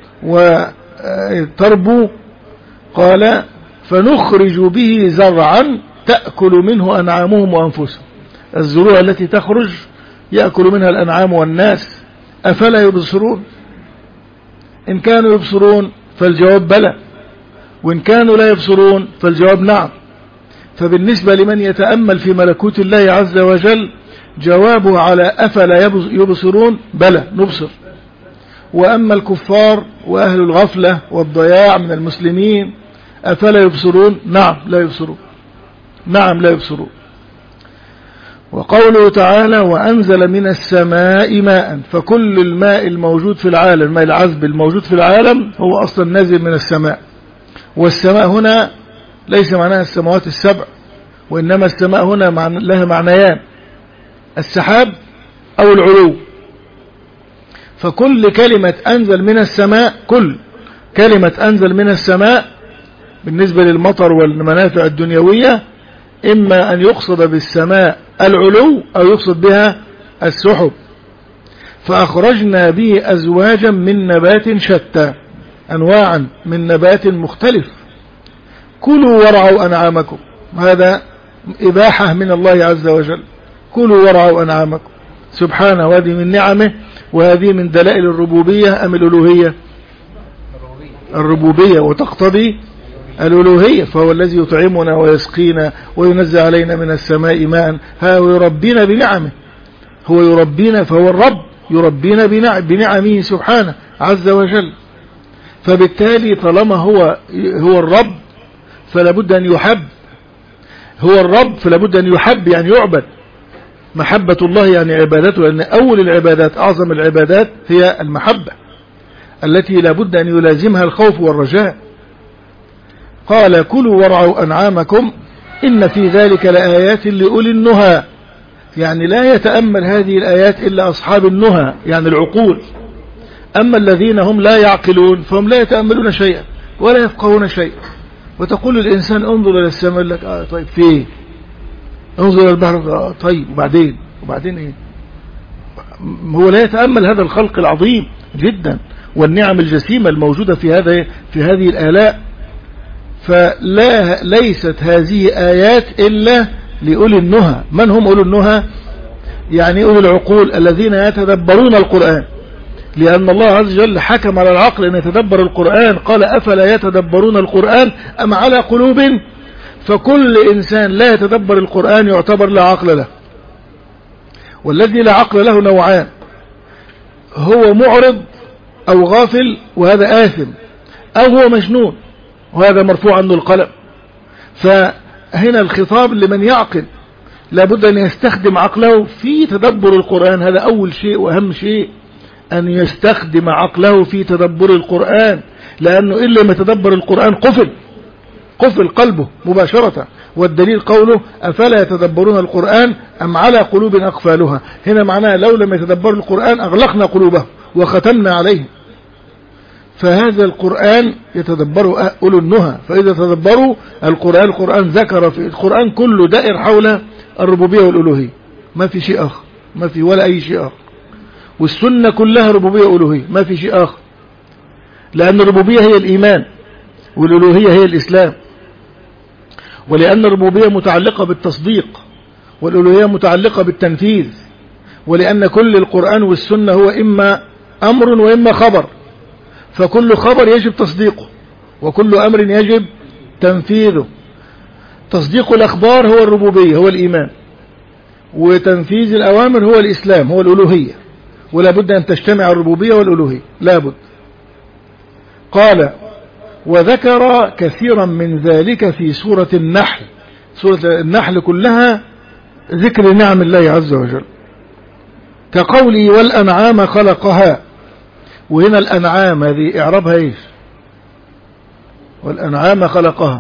وتربو. قال فنخرج به زرعا تأكل منه أنعامهم وأنفسهم. الزروع التي تخرج يأكل منها الأنعام والناس. أفلا يبصرون؟ إن كانوا يبصرون فالجواب بلى، وإن كانوا لا يبصرون فالجواب نعم. فبالنسبة لمن يتأمل في ملكوت الله عز وجل جوابه على أفلا يبصرون بلى نبصر. وأما الكفار وأهل الغفلة والضياع من المسلمين أفلا يبصرون نعم لا يبصرون، نعم لا يبصرون. وقوله تعالى وأنزل من السماء ماء، فكل الماء الموجود في العالم، الماء العذب الموجود في العالم هو أصلا نازل من السماء. والسماء هنا ليس معناها السماوات السبع، وإنما السماء هنا لها معنيان، السحاب أو العلو. فكل كلمة أنزل من السماء، كل كلمة أنزل من السماء بالنسبة للمطر والمنافع الدنيوية إما أن يقصد بالسماء العلو أو يقصد بها السحب. فأخرجنا به أزواجا من نبات شتى، أنواعا من نبات مختلف، كلوا وارعوا أنعامكم، هذا إباحة من الله عز وجل، كلوا وارعوا أنعامكم سبحانه. وهذه من نعمه، وهذه من دلائل الربوبية أم الألوهية؟ الربوبية، وتقتضي الألوهية. فهو الذي يطعمنا ويسقينا وينزل علينا من السماء ماء، هو يربينا بنعمه، هو يربينا، فهو الرب يربينا بنعمه سبحانه عز وجل. فبالتالي طالما هو الرب فلا بد أن يحب، هو الرب فلا بد أن يحب يعني يعبد. محبة الله يعني عبادته، لأن أول العبادات أعظم العبادات هي المحبة التي لا بد أن يلازمها الخوف والرجاء. قال كلوا وارعوا أنعامكم إن في ذلك لآيات لأولي النهى، يعني لا يتأمل هذه الآيات إلا أصحاب النهى يعني العقول. أما الذين هم لا يعقلون فهم لا يتأملون شيئا ولا يفقهون شيئا. وتقول الإنسان انظر إلى السماء، لك طيب فيه، انظر إلى البحر طيب وبعدين إيه؟ هو لا يتأمل هذا الخلق العظيم جدا والنعم الجسيمة الموجودة في هذه الآلاء. ليست هذه آيات إلا لأولي النهى. من هم أولي النهى؟ يعني أولي العقول الذين يتدبرون القرآن، لأن الله عز وجل حكم على العقل أن يتدبر القرآن، قال أفلا يتدبرون القرآن أم على قلوب. فكل إنسان لا يتدبر القرآن يعتبر لا عقل له. والذي لا عقل له نوعان، هو معرض أو غافل وهذا آثم، أو هو مجنون وهذا مرفوع عنه القلم. فهنا الخطاب لمن يعقل، لابد أن يستخدم عقله في تدبر القرآن، هذا أول شيء وأهم شيء، أن يستخدم عقله في تدبر القرآن، لأنه إلا ما يتدبر القرآن قفل قلبه مباشرة. والدليل قوله أفلا يتدبرون القرآن أم على قلوب أقفالها. هنا معناه لو لم يتدبروا القرآن أغلقنا قلوبهم وختمنا عليهم. فهذا القرآن يتدبره أولو النهى. فإذا تدبروا القرآن ذكر في القرآن كله دائر حول الربوبية والألوهية، ما في شيء آخر، ما في ولا أي شيء آخر. والسنة كلها ربوبية وألوهية، ما في شيء آخر، لأن الربوبية هي الإيمان والألوهية هي الإسلام. ولأن الربوبية متعلقة بالتصديق والألوهية متعلقة بالتنفيذ. ولأن كل القرآن والسنة هو إما أمر وإما خبر، فكل خبر يجب تصديقه وكل أمر يجب تنفيذه. تصديق الأخبار هو الربوبية هو الإيمان، وتنفيذ الأوامر هو الإسلام هو الألوهية. ولا بد أن تجتمع الربوبية والألوهية، لا بد. قال وذكر كثيرا من ذلك في سورة النحل. سورة النحل كلها ذكر نعم الله عز وجل، كقوله والأنعام خلقها. وهنا الأنعام هذه إعرابها إيش؟ والأنعام خلقها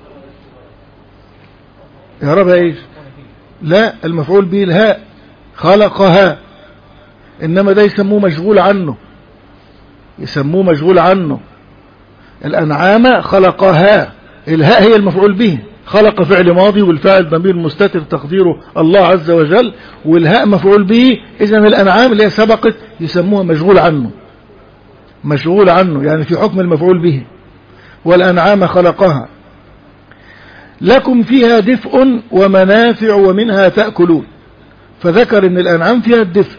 إعرابها إيش؟ لا، المفعول به الهاء، خلقها. إنما ده يسموه مشغول عنه، يسموه مشغول عنه. الأنعام خلقها، الهاء هي المفعول به، خلق فعل ماضي والفاعل ضمير مستتر تقديره الله عز وجل، والهاء مفعول به. إذن الأنعام اللي هي سبقت يسموها مشغول عنه، مشغول عنه يعني في حكم المفعول به. والأنعام خلقها لكم فيها دفء ومنافع ومنها تأكلون. فذكر ان الأنعام فيها الدفء،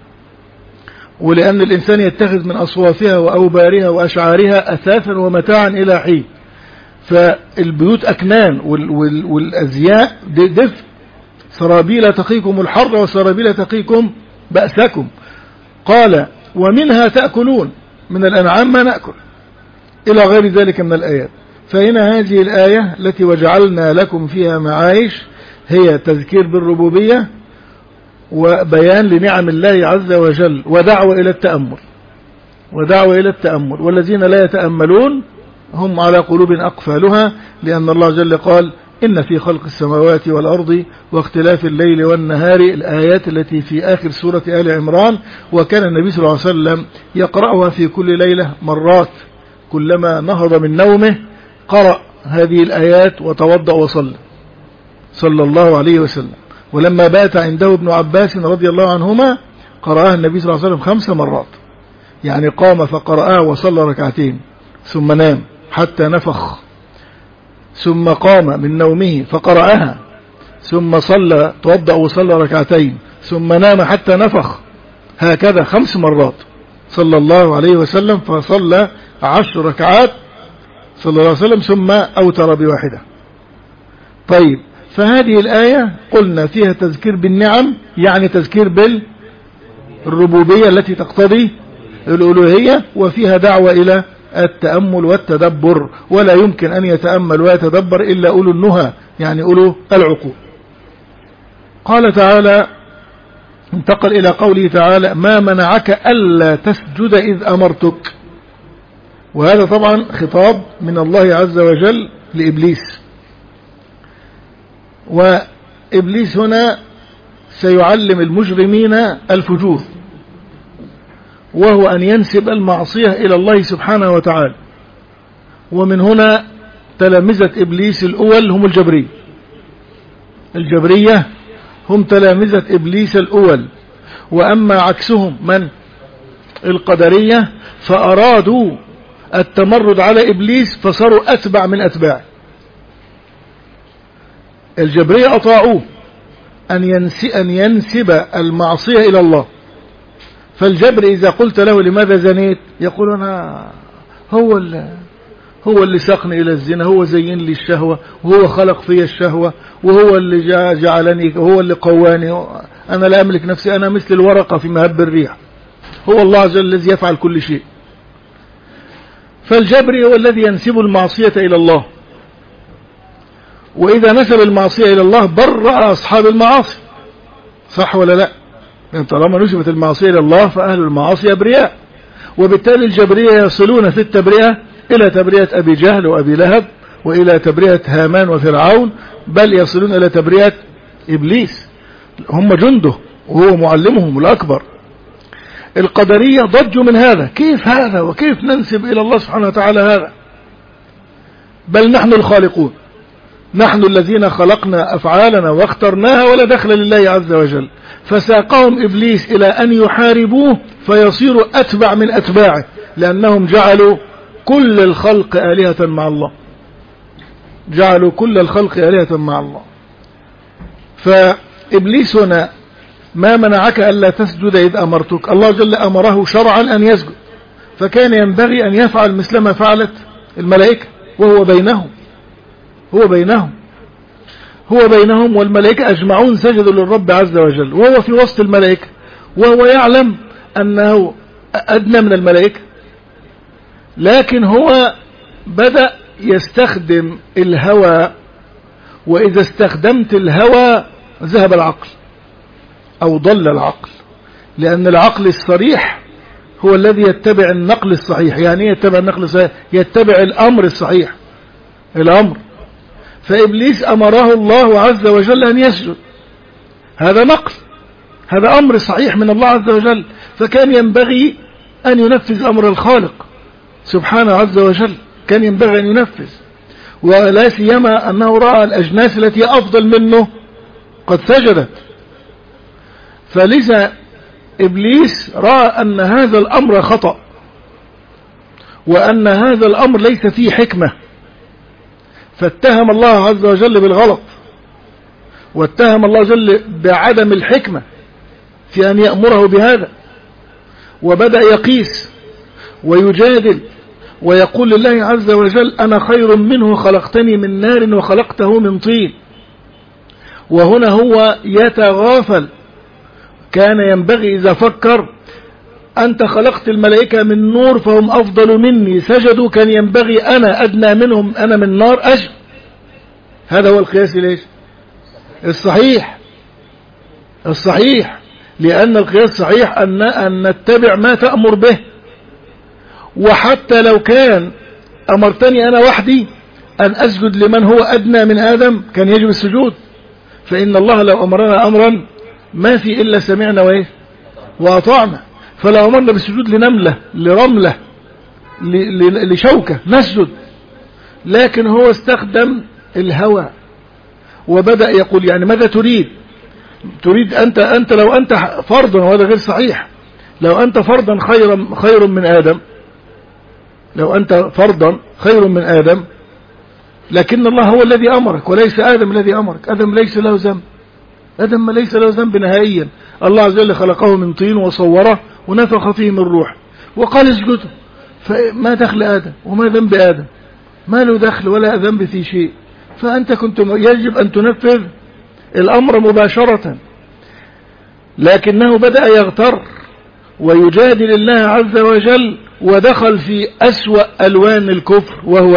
ولأن الإنسان يتخذ من أصوافها وأوبارها وأشعارها أثاثا ومتاعا إلى حين. فالبيوت أكنان والأزياء دفء، سرابيل تقيكم الحر وسرابيل تقيكم بأسكم. قال ومنها تأكلون، من الأنعام ما نأكل، إلى غير ذلك من الآيات. فهنا هذه الآية التي وجعلنا لكم فيها معايش هي تذكير بالربوبية وبيان لنعم الله عز وجل ودعوة إلى التأمل، والذين لا يتأملون هم على قلوب أقفالها، لأن الله جل قال إن في خلق السماوات والأرض واختلاف الليل والنهار، الآيات التي في آخر سورة آل عمران. وكان النبي صلى الله عليه وسلم يقرأها في كل ليلة مرات، كلما نهض من نومه قرأ هذه الآيات وتوضأ وصلى صلى الله عليه وسلم. ولما بات عنده ابن عباس رضي الله عنهما قرأها النبي صلى الله عليه وسلم 5 مرات، يعني قام فقرأها وصلى ركعتين ثم نام حتى نفخ، ثم قام من نومه فقرأها، ثم صلى توضأ وصلى ركعتين، ثم نام حتى نفخ، هكذا 5 مرات صلى الله عليه وسلم. فصلى 10 ركعات صلى الله عليه وسلم ثم أوتر بواحدة. طيب، فهذه الآية قلنا فيها تذكير بالنعم، يعني تذكير بالربوبية التي تقتضي الألوهية، وفيها دعوة إلى التأمل والتدبر، ولا يمكن أن يتأمل ويتدبر إلا أولو النهى، يعني أولو العقول. قال تعالى، انتقل إلى قوله تعالى ما منعك ألا تسجد إذ أمرتك، وهذا طبعا خطاب من الله عز وجل لإبليس. وإبليس هنا سيعلم المجرمين الفجور، وهو أن ينسب المعصية إلى الله سبحانه وتعالى. ومن هنا تلامذة إبليس الأول هم الجبرية هم تلامذة إبليس الأول. وأما عكسهم من القدرية فأرادوا التمرد على إبليس فصاروا أتبع من أتباعه. الجبرية أطاعوه أن ينسب المعصية إلى الله. فالجبر إذا قلت له لماذا زنيت يقول أنا هو اللي ساقني إلى الزنا، هو زين لي الشهوة، وهو خلق في الشهوة، وهو اللي جعلني، هو اللي قواني، أنا لا أملك نفسي، أنا مثل الورقة في مهب الريح، هو الله عز وجل الذي يفعل كل شيء. فالجبري هو الذي ينسب المعصية إلى الله، وإذا نسب المعصية إلى الله برأ أصحاب المعاصي، صح ولا لا؟ لأن طالما نسبت المعصية إلى الله فأهل المعاصي أبرياء. وبالتالي الجبرية يصلون في التبرئة إلى تبرئة أبي جهل وأبي لهب، وإلى تبرئة هامان وفرعون، بل يصلون إلى تبرئة إبليس، هم جنده وهو معلمهم الأكبر. القدرية ضجوا من هذا، كيف هذا وكيف ننسب إلى الله سبحانه وتعالى هذا؟ بل نحن الخالقون، نحن الذين خلقنا أفعالنا واخترناها ولا دخل لله عز وجل. فساقهم إبليس إلى أن يحاربوه فيصيروا أتبع من أتباعه، لأنهم جعلوا كل الخلق آلهة مع الله، جعلوا كل الخلق آلهة مع الله. فإبليس هنا ما منعك ألا تسجد إذ أمرتك، الله جل أمره شرعا أن يسجد، فكان ينبغي أن يفعل مثل ما فعلت الملائكة، وهو بينهم والملائكة أجمعون سجدوا للرب عز وجل، وهو في وسط الملائكة، وهو يعلم أنه أدنى من الملائكة، لكن هو بدأ يستخدم الهوى. وإذا استخدمت الهوى ذهب العقل أو ضل العقل، لأن العقل الصريح هو الذي يتبع النقل الصحيح. يعني يتبع النقل الصحيح، يتبع الأمر الصحيح، الأمر. فإبليس أمره الله عز وجل أن يسجد، هذا نقل، هذا أمر صحيح من الله عز وجل، فكان ينبغي أن ينفذ أمر الخالق سبحانه عز وجل، كان ينبغي أن ينفذ. ولا سيما أنه رأى الأجناس التي أفضل منه قد سجدت، فلذا إبليس رأى أن هذا الأمر خطأ، وأن هذا الأمر ليس فيه حكمة، فاتهم الله عز وجل بالغلط، واتهم الله جل بعدم الحكمة في أن يأمره بهذا، وبدأ يقيس ويجادل ويقول لله عز وجل أنا خير منه خلقتني من نار وخلقته من طين. وهنا هو يتغافل. كان ينبغي إذا فكر أنت خلقت الملائكة من نور فهم أفضل مني سجدوا، كان ينبغي أنا أدنى منهم أنا من نار أسجد. هذا هو القياس ليش الصحيح لأن القياس صحيح أن نتبع ما تأمر به. وحتى لو كان أمرتني أنا وحدي أن أسجد لمن هو أدنى من آدم كان يجب السجود، فإن الله لو أمرنا أمرا ما في إلا سمعنا وأطعنا. فلو أمرنا بالسجود لنملة لرملة لشوكة نسجد، لكن هو استخدم الهوى وبدأ يقول يعني ماذا تريد أنت لو أنت فرضا، وهذا غير صحيح، لو أنت فرضا خير من آدم، لو أنت فرضا خير من آدم، لكن الله هو الذي أمرك وليس آدم الذي أمرك. آدم ليس له ذنب، آدم ليس له ذنب نهائيا. الله عز وجل خلقه من طين وصوره ونفخ فيه من روح وقال اسجدوا، فما دخل آدم وما ذنب آدم؟ ما له دخل ولا ذنب في شيء. فأنت كنت يجب أن تنفذ الأمر مباشرة، لكنه بدأ يغتر ويجادل الله عز وجل ودخل في أسوأ ألوان الكفر وهو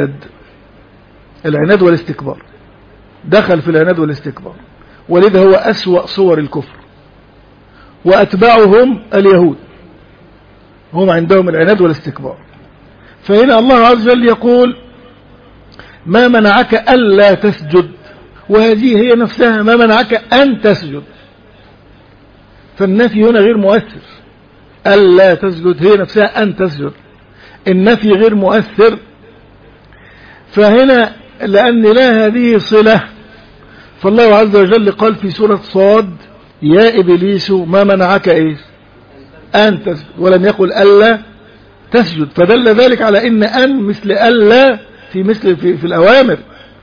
العناد والاستكبار. دخل في العناد والاستكبار، ولذا هو أسوأ صور الكفر. وأتباعهم اليهود هم عندهم العناد والاستكبار. فهنا الله عز وجل يقول ما منعك ألا تسجد، وهذه هي نفسها ما منعك أن تسجد. فالنفي هنا غير مؤثر، ألا تسجد هي نفسها أن تسجد، النفي غير مؤثر. فهنا لأن لا هذه صلة، فالله عز وجل قال في سورة صاد يا إبليس ما منعك أن تسجد، ولم يقل ألا تسجد. فدل ذلك على أن مثل ألا في الأوامر.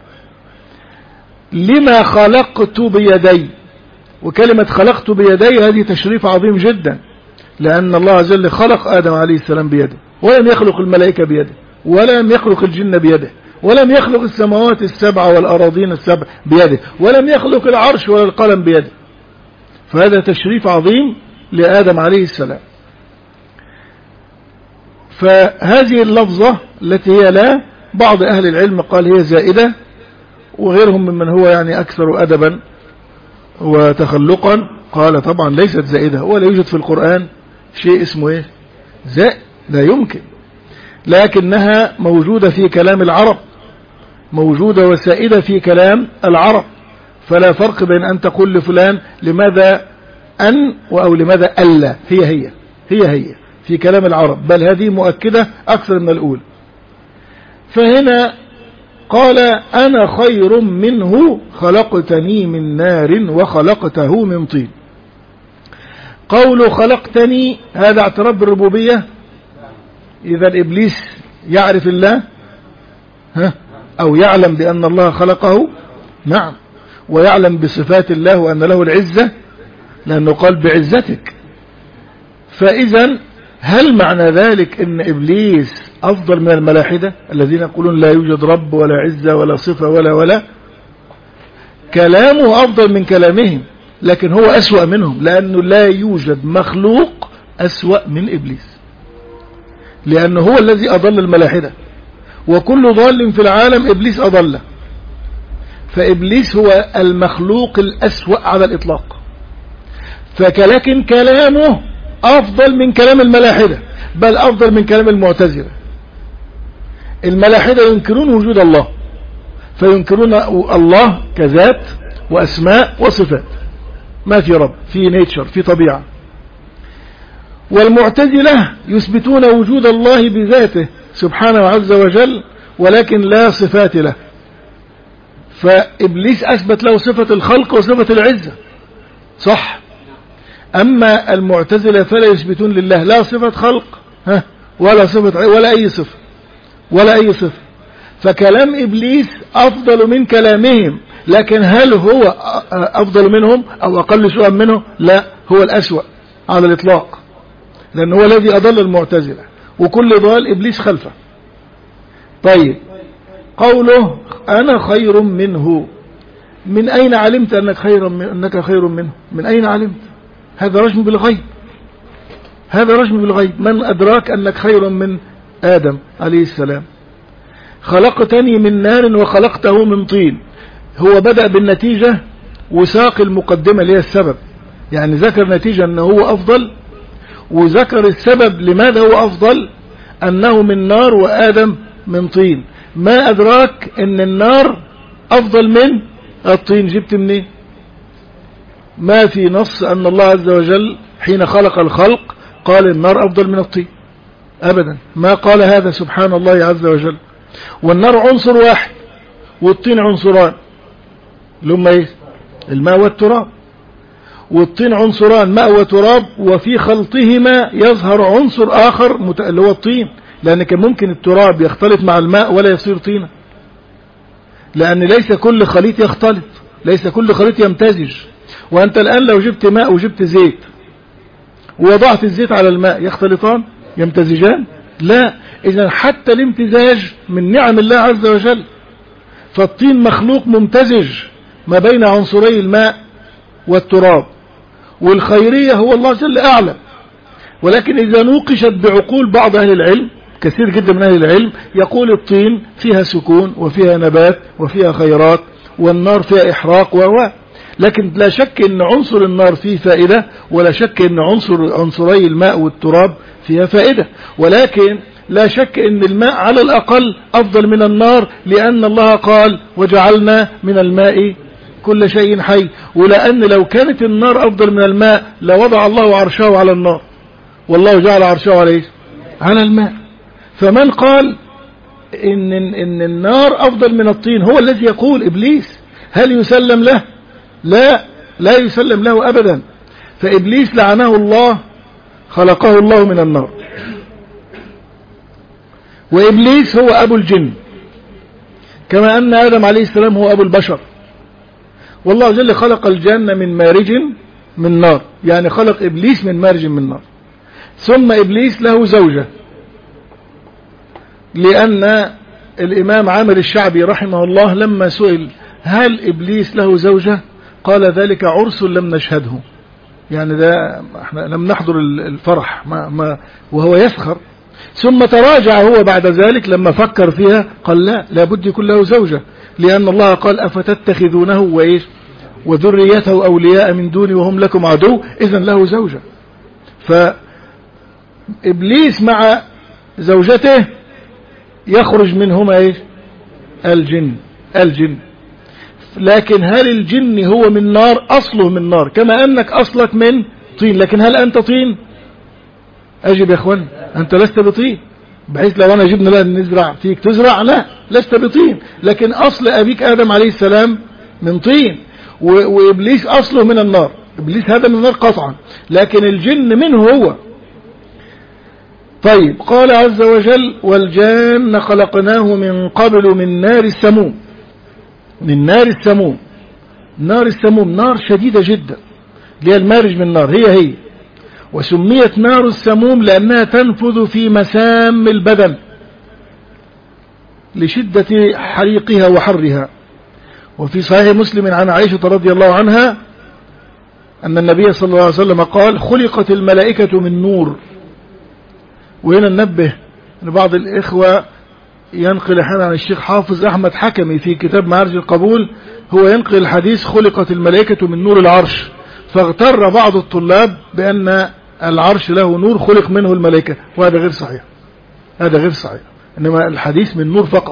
لما خلقت بيدي، وكلمة خلقت بيدي هذه تشريف عظيم جدا، لأن الله عز وجل خلق آدم عليه السلام بيده، ولم يخلق الملائكة بيده، ولم يخلق الجن بيده، ولم يخلق السماوات السبع والأراضين السبع بيده، ولم يخلق العرش ولا القلم بيده. فهذا تشريف عظيم لآدم عليه السلام. فهذه اللفظة التي هي لا، بعض أهل العلم قال هي زائدة، وغيرهم ممن هو يعني أكثر أدبا وتخلقا قال طبعا ليست زائدة، ولا يوجد في القرآن شيء اسمه زائد، لا يمكن، لكنها موجودة في كلام العرب، موجودة وسائدة في كلام العرب. فلا فرق بين أن تقول لفلان لماذا أن أو لماذا ألا، هي في كلام العرب، بل هذه مؤكدة أكثر من الأولى. فهنا قال أنا خير منه خلقتني من نار وخلقته من طين. قول خلقتني هذا اعتراف بالربوبية. إذا إبليس يعرف الله أو يعلم بأن الله خلقه، نعم، ويعلم بصفات الله وأن له العزة، لأنه قال بعزتك. فإذا هل معنى ذلك أن إبليس أفضل من الملاحدة الذين يقولون لا يوجد رب ولا عزة ولا صفة ولا كلامه أفضل من كلامهم، لكن هو أسوأ منهم، لأنه لا يوجد مخلوق أسوأ من إبليس، لأنه هو الذي أضل الملاحدة، وكل ضال في العالم إبليس أضله. فإبليس هو المخلوق الأسوأ على الإطلاق. لكن كلامه أفضل من كلام الملاحدة، بل أفضل من كلام المعتزلة. الملاحدة ينكرون وجود الله، فينكرون الله كذات وأسماء وصفات، ما في رب، في نيتشر، في طبيعة. والمعتزلة يثبتون وجود الله بذاته سبحانه عز وجل، ولكن لا صفات له. فإبليس أثبت له صفة الخلق وصفة العزة، صح؟ أما المعتزلة فلا يثبتون لله لا صفة خلق ولا صفة ولا أي صفة. فكلام إبليس أفضل من كلامهم، لكن هل هو أفضل منهم أو أقل سوءا منه؟ لا، هو الأسوأ على الإطلاق، لأنه هو الذي أضل المعتزلة، وكل ضال إبليس خلفه. طيب قوله أنا خير منه، من أين علمت أنك خير منه؟ من أين علمت؟ هذا رجم بالغيب، هذا رجم بالغيب. من أدراك أنك خير من آدم عليه السلام؟ خلقتني من نار وخلقته من طين. هو بدأ بالنتيجة وساق المقدمة اللي هي السبب، يعني ذكر نتيجة أنه هو أفضل، وذكر السبب لماذا هو أفضل، أنه من نار وآدم من طين. ما أدراك أن النار أفضل من الطين؟ جبت منين؟ ما في نص أن الله عز وجل حين خلق الخلق قال النار أفضل من الطين أبدا، ما قال هذا سبحان الله عز وجل. والنار عنصر واحد والطين عنصران، لما ايه؟ الماء والتراب. والطين عنصران ماء وتراب، وفي خلطهما يظهر عنصر آخر اللي هو الطين، لأن كان ممكن التراب يختلط مع الماء ولا يصير طينة، لأن ليس كل خليط يختلط، ليس كل خليط يمتزج. وأنت الآن لو جبت ماء وجبت زيت ووضعت الزيت على الماء يختلطان يمتزجان؟ لا. إذا حتى الامتزاج من نعم الله عز وجل. فالطين مخلوق ممتزج ما بين عنصري الماء والتراب، والخيرية هو الله جل أعلم. ولكن إذا نوقشت بعقول بعض أهل العلم، كثير جدا من أهل العلم يقول الطين فيها سكون وفيها نبات وفيها خيرات، والنار فيها إحراق لكن لا شك أن عنصر النار فيه فائدة، ولا شك أن عنصري الماء والتراب فيها فائدة، ولكن لا شك أن الماء على الأقل أفضل من النار، لأن الله قال وجعلنا من الماء كل شيء حي. ولأن لو كانت النار أفضل من الماء لوضع الله عرشه على النار، والله جعل عرشه على على الماء. فمن قال إن النار أفضل من الطين هو الذي يقول إبليس. هل يسلم له؟ لا يسلم له أبدا. فإبليس لعنه الله، خلقه الله من النار، وإبليس هو أبو الجن، كما أن آدم عليه السلام هو أبو البشر. والله جل خلق الجنة من مارج من نار، يعني خلق إبليس من مارج من نار. ثم إبليس له زوجة، لأن الإمام عامر الشعبي رحمه الله لما سئل هل إبليس له زوجة قال ذلك عرس لم نشهده، يعني ده احنا لم نحضر الفرح وهو يسخر. ثم تراجع هو بعد ذلك لما فكر فيها قال لا بد يكون له زوجة، لأن الله قال أفتتخذونه وذريته أولياء من دوني وهم لكم عدو، إذن له زوجة. فإبليس مع زوجته يخرج منهما الجن. لكن هل الجن هو من نار؟ أصله من نار، كما أنك أصلك من طين، لكن هل أنت طين؟ أجب يا أخوان، أنت لست بطين، بحيث لو أنا جبنا لا نزرع فيك تزرع، لا لست بطين. لكن أصل أبيك آدم عليه السلام من طين، وإبليس أصله من النار، إبليس هذا من النار قطعا، لكن الجن منه هو. طيب قال عز وجل والجان خلقناه من قبل من نار السموم. من نار السموم، نار السموم نار شديدة جدا، اللي هي المارج من النار هي. وسميت نار السموم لأنها تنفذ في مسام البدن لشدة حريقها وحرها. وفي صحيح مسلم عن عائشة رضي الله عنها أن النبي صلى الله عليه وسلم قال خلقت الملائكة من نور. وهنا ننبه أن بعض الإخوة ينقل أحيانا عن الشيخ حافظ أحمد حكمي في كتاب معارج القبول، هو ينقل الحديث خلقت الملائكة من نور العرش، فاغتر بعض الطلاب بأن العرش له نور خلق منه الملائكة، وهذا غير صحيح، هذا غير صحيح، إنما الحديث من نور فقط.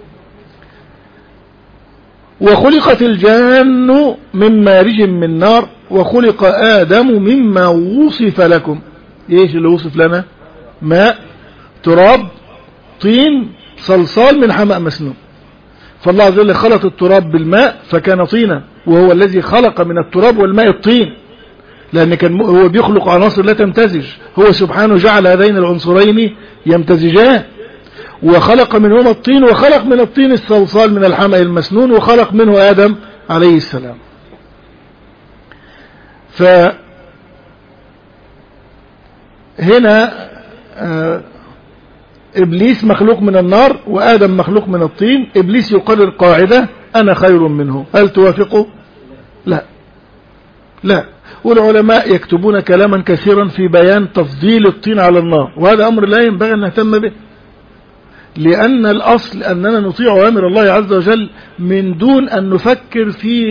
وخلقت الجان من مارج من نار وخلق آدم مما وصف لكم. ايش اللي وصف لنا؟ ماء، تراب، طين، صلصال من حمأ مسنون. فالله عز وجل خلط التراب بالماء فكان طينا، وهو الذي خلق من التراب والماء الطين، لأن كان هو بيخلق عناصر لا تمتزج، هو سبحانه جعل هذين العنصرين يمتزجان، وخلق منهما الطين، وخلق من الطين الصلصال من الحمأ المسنون، وخلق منه آدم عليه السلام. فهنا إبليس مخلوق من النار وآدم مخلوق من الطين، إبليس يقرر قاعدة أنا خير منه، هل توافقه؟ لا لا. والعلماء يكتبون كلاما كثيرا في بيان تفضيل الطين على النار، وهذا أمر لا ينبغي أن نهتم به، لأن الأصل أننا نطيع أوامر الله عز وجل من دون أن نفكر في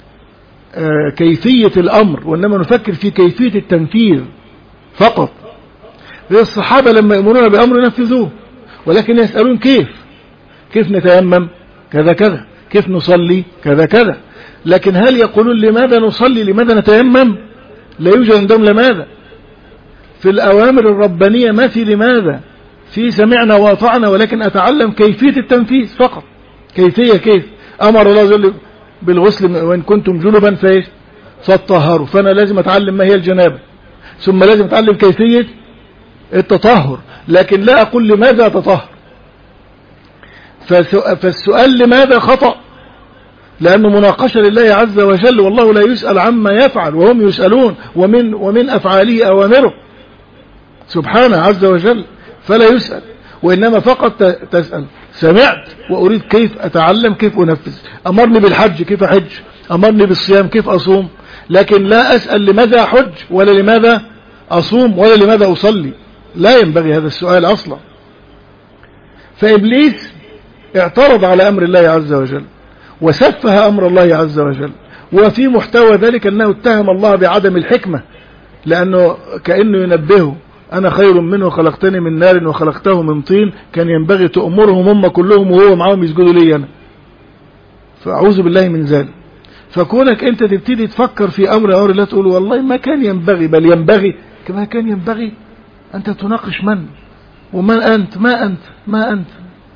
كيفية الأمر، وإنما نفكر في كيفية التنفيذ فقط. الصحابة لما يأمرون بأمر نفذوه، ولكن يسألون كيف نتيمم كذا كذا، كيف نصلي كذا كذا، لكن هل يقولون لماذا نصلي، لماذا نتيمم؟ لا يوجد عندهم لماذا. في الأوامر الربانية ما في لماذا، في سمعنا وأطعنا، ولكن أتعلم كيفية التنفيذ فقط. كيفية كيف؟ أمر الله عز وجل بالغسل وإن كنتم جنبا فاتطهروا، فأنا لازم أتعلم ما هي الجنابة، ثم لازم أتعلم كيفية التطهر، لكن لا أقول لماذا أتطهر. فالسؤال لماذا خطأ، لأنه مناقشة لله عز وجل، والله لا يسأل عما يفعل وهم يسألون، ومن أفعاله أوامره سبحانه عز وجل، فلا يسأل، وإنما فقط تسأل. سمعت وأريد كيف أتعلم، كيف أنفذ. أمرني بالحج كيف أحج، أمرني بالصيام كيف أصوم، لكن لا أسأل لماذا أحج ولا لماذا أصوم ولا لماذا أصلي، لا ينبغي هذا السؤال أصلا. فإبليس اعترض على أمر الله عز وجل وسفه أمر الله عز وجل، وفي محتوى ذلك أنه اتهم الله بعدم الحكمة، لأنه كأنه ينبهه أنا خير منه، خلقتني من نار وخلقته من طين، كان ينبغي تأمرهم هم كلهم وهو معهم يسجدوا لي أنا، فأعوذ بالله من ذلك. فكونك أنت تبتدي تفكر في أمر الله تقول والله ما كان ينبغي، بل ينبغي كما كان ينبغي، أنت تناقش من ومن أنت، ما أنت.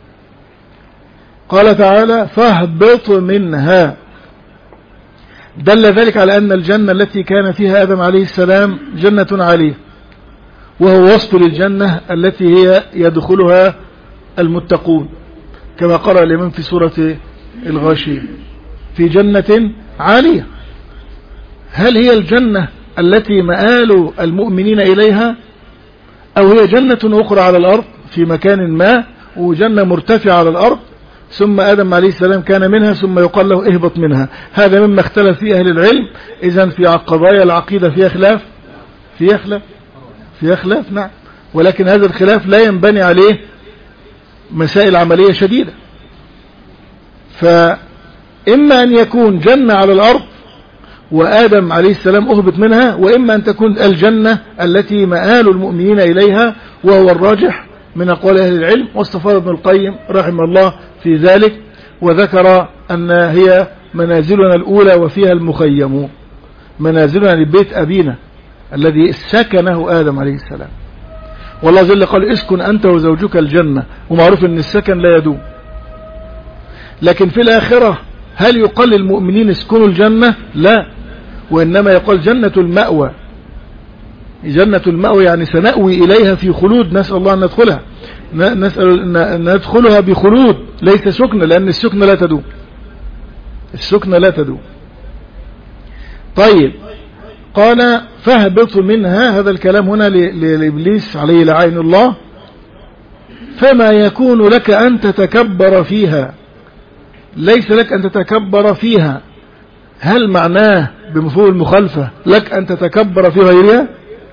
قال تعالى فاهبط منها، دل ذلك على أن الجنة التي كان فيها آدم عليه السلام جنة عالية، وهو وصف للجنة التي هي يدخلها المتقون، كما قرأ الإمام في سورة الغاشية في جنة عالية. هل هي الجنة التي مآل المؤمنين إليها، أو هي جنة أخرى على الأرض في مكان ما، وجنة مرتفعة على الأرض، ثم آدم عليه السلام كان منها ثم يقال له اهبط منها؟ هذا مما اختلف فيه أهل العلم. إذن في قضايا العقيدة فيها خلاف، نعم، ولكن هذا الخلاف لا ينبني عليه مسائل عملية شديدة. فإما أن يكون جنة على الأرض وآدم عليه السلام أهبط منها، وإما أن تكون الجنة التي مآل المؤمنين إليها، وهو الراجح من أقوال أهل العلم، واستفاض ابن القيم رحمه الله في ذلك، وذكر أن هي منازلنا الأولى وفيها المخيم، منازلنا لبيت أبينا الذي سكنه آدم عليه السلام. والله جل قال اسكن أنت وزوجك الجنة، ومعروف أن السكن لا يدوم. لكن في الآخرة هل يقال للمؤمنين اسكنوا الجنة؟ لا، وإنما يقال جنة المأوى. جنة المأوى يعني سنأوي إليها في خلود، نسأل الله أن ندخلها، نسأل أن ندخلها بخلود، ليس سكن، لأن السكن لا تدوم، السكن لا تدوم. طيب، قال فاهبط منها، هذا الكلام هنا لإبليس عليه لعين الله. فما يكون لك أن تتكبر فيها، ليس لك أن تتكبر فيها، هل معناه بمفهوم المخالفة لك أن تتكبر في غيرها؟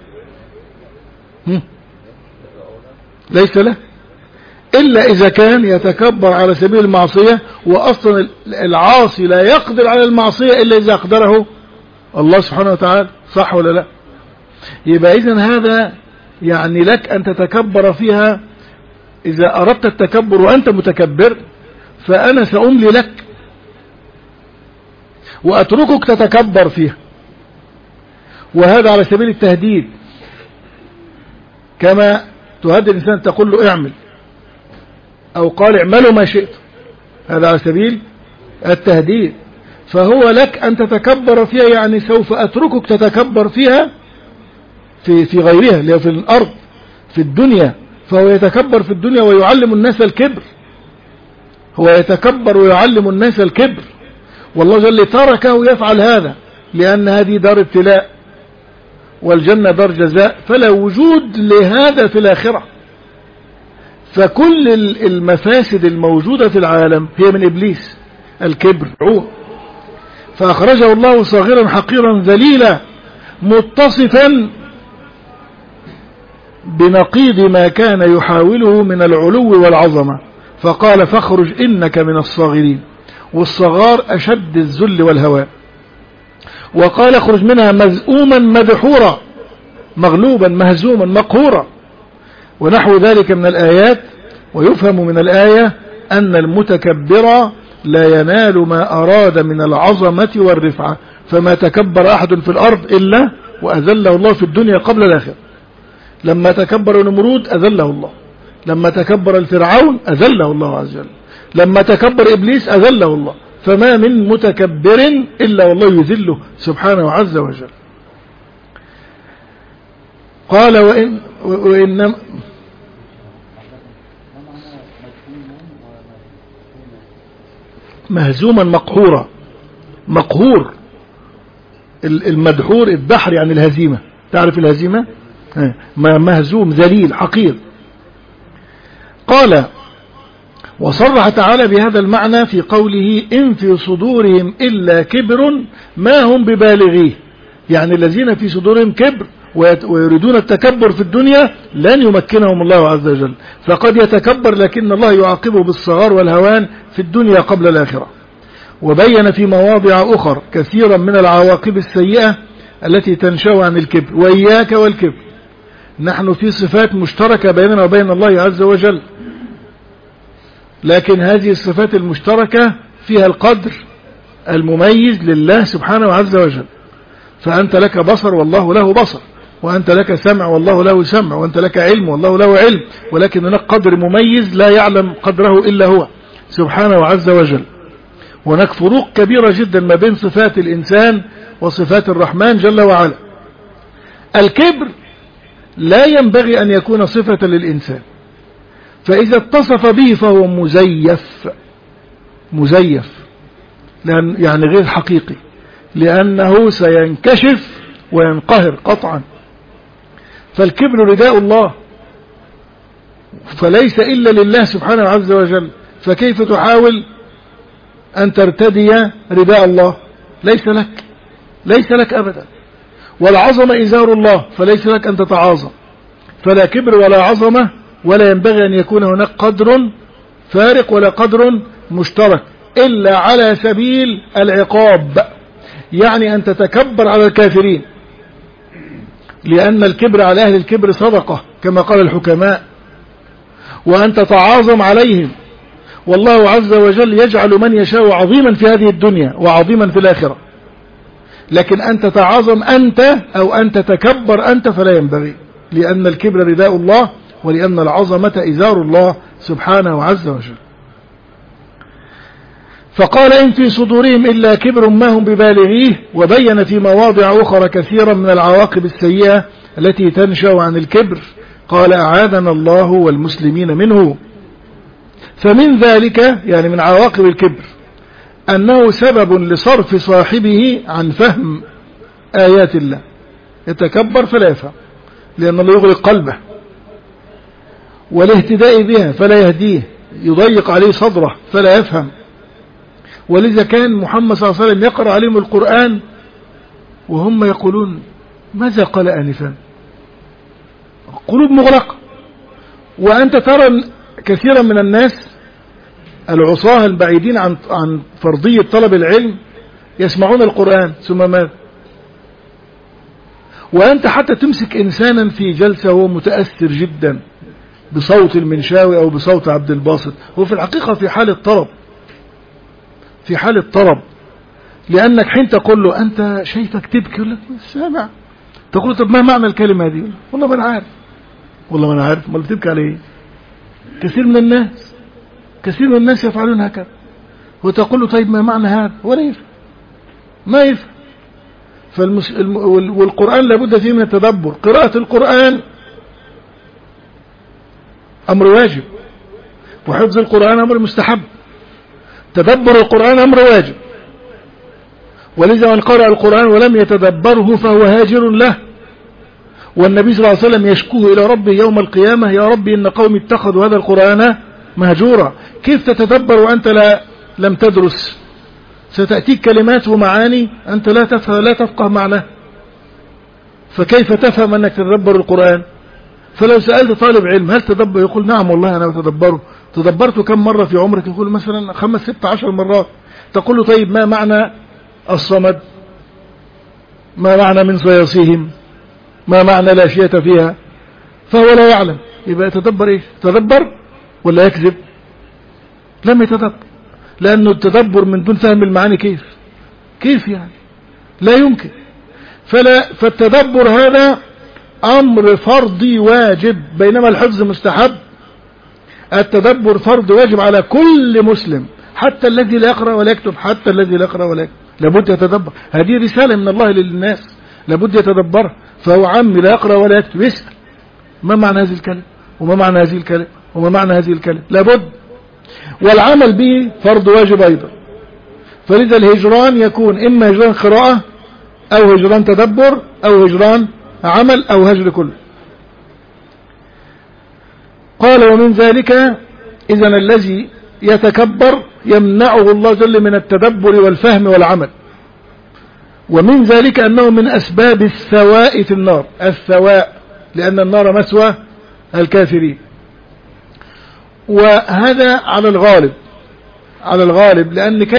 ليس له، إلا إذا كان يتكبر على سبيل المعصية، وأصلا العاصي لا يقدر على المعصية إلا إذا أقدره الله سبحانه وتعالى، صح ولا لا؟ يبقى إذن هذا يعني لك أن تتكبر فيها. إذا أردت التكبر وأنت متكبر فأنا سأملي لك وأتركك تتكبر فيها، وهذا على سبيل التهديد، كما تهدد الإنسان تقول له اعمل، أو قال اعملوا ما شئت، هذا على سبيل التهديد. فهو لك أن تتكبر فيها، يعني سوف أتركك تتكبر فيها في غيرها، اللي في الأرض في الدنيا. فهو يتكبر في الدنيا ويعلم الناس الكبر، هو يتكبر ويعلم الناس الكبر، والله جل تركه يفعل هذا، لأن هذه دار ابتلاء والجنة دار جزاء، فلا وجود لهذا في الآخرة. فكل المفاسد الموجودة في العالم هي من إبليس، الكبر. فأخرجه الله صاغرا حقيرا ذليلا متصفا بنقيض ما كان يحاوله من العلو والعظمة، فقال فاخرج إنك من الصاغرين، والصغار أشد الذل والهوان. وقال اخرج منها مذءوما مدحورا، مغلوبا مهزوما مقهورا، ونحو ذلك من الآيات. ويفهم من الآية أن المتكبر لا ينال ما أراد من العظمة والرفعة، فما تكبر أحد في الأرض إلا وأذله الله في الدنيا قبل الآخرة. لما تكبر نمرود أذله الله، لما تكبر الفرعون أذله الله عز وجل، لما تكبر إبليس أذله الله. فما من متكبر إلا والله يذله سبحانه عز وجل. قال وإن مهزوما مقهورا، مقهور المدحور، الدحر يعني الهزيمة، تعرف الهزيمة؟ مهزوم ذليل حقير. قال وصرح تعالى بهذا المعنى في قوله إن في صدورهم إلا كبر ما هم ببالغيه، يعني الذين في صدورهم كبر ويريدون التكبر في الدنيا لن يمكنهم الله عز وجل، فقد يتكبر لكن الله يعاقبه بالصغار والهوان في الدنيا قبل الآخرة. وبين في مواضع أخر كثيرا من العواقب السيئة التي تنشأ عن الكبر. وإياك والكبر، نحن في صفات مشتركة بيننا وبين الله عز وجل، لكن هذه الصفات المشتركة فيها القدر المميز لله سبحانه عز وجل. فأنت لك بصر والله له بصر، وأنت لك سمع والله له سمع، وأنت لك علم والله له علم، ولكن هناك قدر مميز لا يعلم قدره إلا هو سبحانه عز وجل. وهناك فروق كبيرة جدا ما بين صفات الإنسان وصفات الرحمن جل وعلا. الكبر لا ينبغي أن يكون صفة للإنسان، فإذا اتصف به فهو مزيف يعني غير حقيقي، لأنه سينكشف وينقهر قطعا. فالكبر رداء الله، فليس إلا لله سبحانه عز وجل، فكيف تحاول أن ترتدي رداء الله؟ ليس لك أبدا. والعظمة إزار الله، فليس لك أن تتعاظم، فلا كبر ولا عظمة، ولا ينبغي أن يكون هناك قدر فارق ولا قدر مشترك إلا على سبيل العقاب، يعني أن تتكبر على الكافرين، لأن الكبر على أهل الكبر صدقة كما قال الحكماء، وأن تتعاظم عليهم. والله عز وجل يجعل من يشاء عظيما في هذه الدنيا وعظيما في الآخرة، لكن أن تتعاظم أنت أو أن تتكبر أنت فلا ينبغي، لأن الكبر رداء الله، ولأن العظمة إزار الله سبحانه عز وجل. فقال إن في صدورهم إلا كبر ما هم ببالغيه. وبين في مواضع أخرى كثيرا من العواقب السيئة التي تنشأ عن الكبر، قال أعاذنا الله والمسلمين منه. فمن ذلك يعني من عواقب الكبر أنه سبب لصرف صاحبه عن فهم آيات الله، يتكبر فلا يفهم، لأن الله يغلق قلبه، والاهتداء بها فلا يهديه، يضيق عليه صدره فلا يفهم. ولذا كان محمد صلى الله عليه وسلم يقرأ عليهم القرآن وهم يقولون ماذا قال آنفا، قلوب مغلقة. وأنت ترى كثيرا من الناس العصاة البعيدين عن فرضية طلب العلم يسمعون القرآن ثم ماذا؟ وأنت حتى تمسك إنسانا في جلسة هو متأثر جدا بصوت المنشاوي أو بصوت عبد الباسط، هو في الحقيقة في حالة طرب، لأنك حين تقول له أنت شايفك تبكي، يقول لك سامع، تقول طب ما معنى الكلمة هذه؟ والله ما أنا عارف، ما بتبكي على إيه؟ كثير من الناس يفعلون هكذا، وتقول له طيب ما معنى هذا؟ ولا يفهم، ما يفهم. والقرآن لابد فيه من التدبر. قراءة القرآن أمر واجب، وحفظ القرآن أمر مستحب، تدبر القرآن أمر واجب. ولذا من قرأ القرآن ولم يتدبره فهو هاجر له. والنبي صلى الله عليه وسلم يشكوه إلى ربه يوم القيامة: يا ربي إن قومي اتخذوا هذا القرآن مهجورا. كيف تتدبر وأنت لم تدرس؟ ستأتيك كلمات ومعاني أنت لا تفقه معناه، فكيف تفهم أنك تتدبر القرآن؟ فلو سألت طالب علم هل تدبر، يقول نعم والله أنا أتدبره. تدبرته كم مرة في عمرك؟ يقول مثلا 5 6 10 مرات. تقول له طيب ما معنى الصمد؟ ما معنى من صياصيهم؟ ما معنى لا شية فيها؟ فهو لا يعلم. يبقى يتدبر ايش؟ تدبر ولا يكذب؟ لم يتدبر، لأنه التدبر من دون فهم المعاني كيف يعني؟ لا يمكن. فالتدبر هذا أمر فرضي واجب، بينما الحفظ مستحب. التدبر فرض واجب على كل مسلم، حتى الذي لا يقرأ ولا يكتب، حتى الذي لا يقرأ ولا يكتب لابد يتدبر. هذه رسالة من الله للناس، لابد يتدبر. فهو عمي لا يقرأ ولا يكتب، يسأل ما معنى هذه الكلمة، وما معنى هذه الكلمة، وما معنى هذه الكلمة، لابد. والعمل به فرض واجب أيضا. فلذا الهجران يكون إما هجران قراءة أو هجران تدبر أو هجران عمل أو هجر كله. قال: ومن ذلك إذن الذي يتكبر يمنعه الله جل من التدبر والفهم والعمل. ومن ذلك أنه من أسباب الثواء في النار، الثواء لأن النار مثوى الكافرين. وهذا على الغالب لأن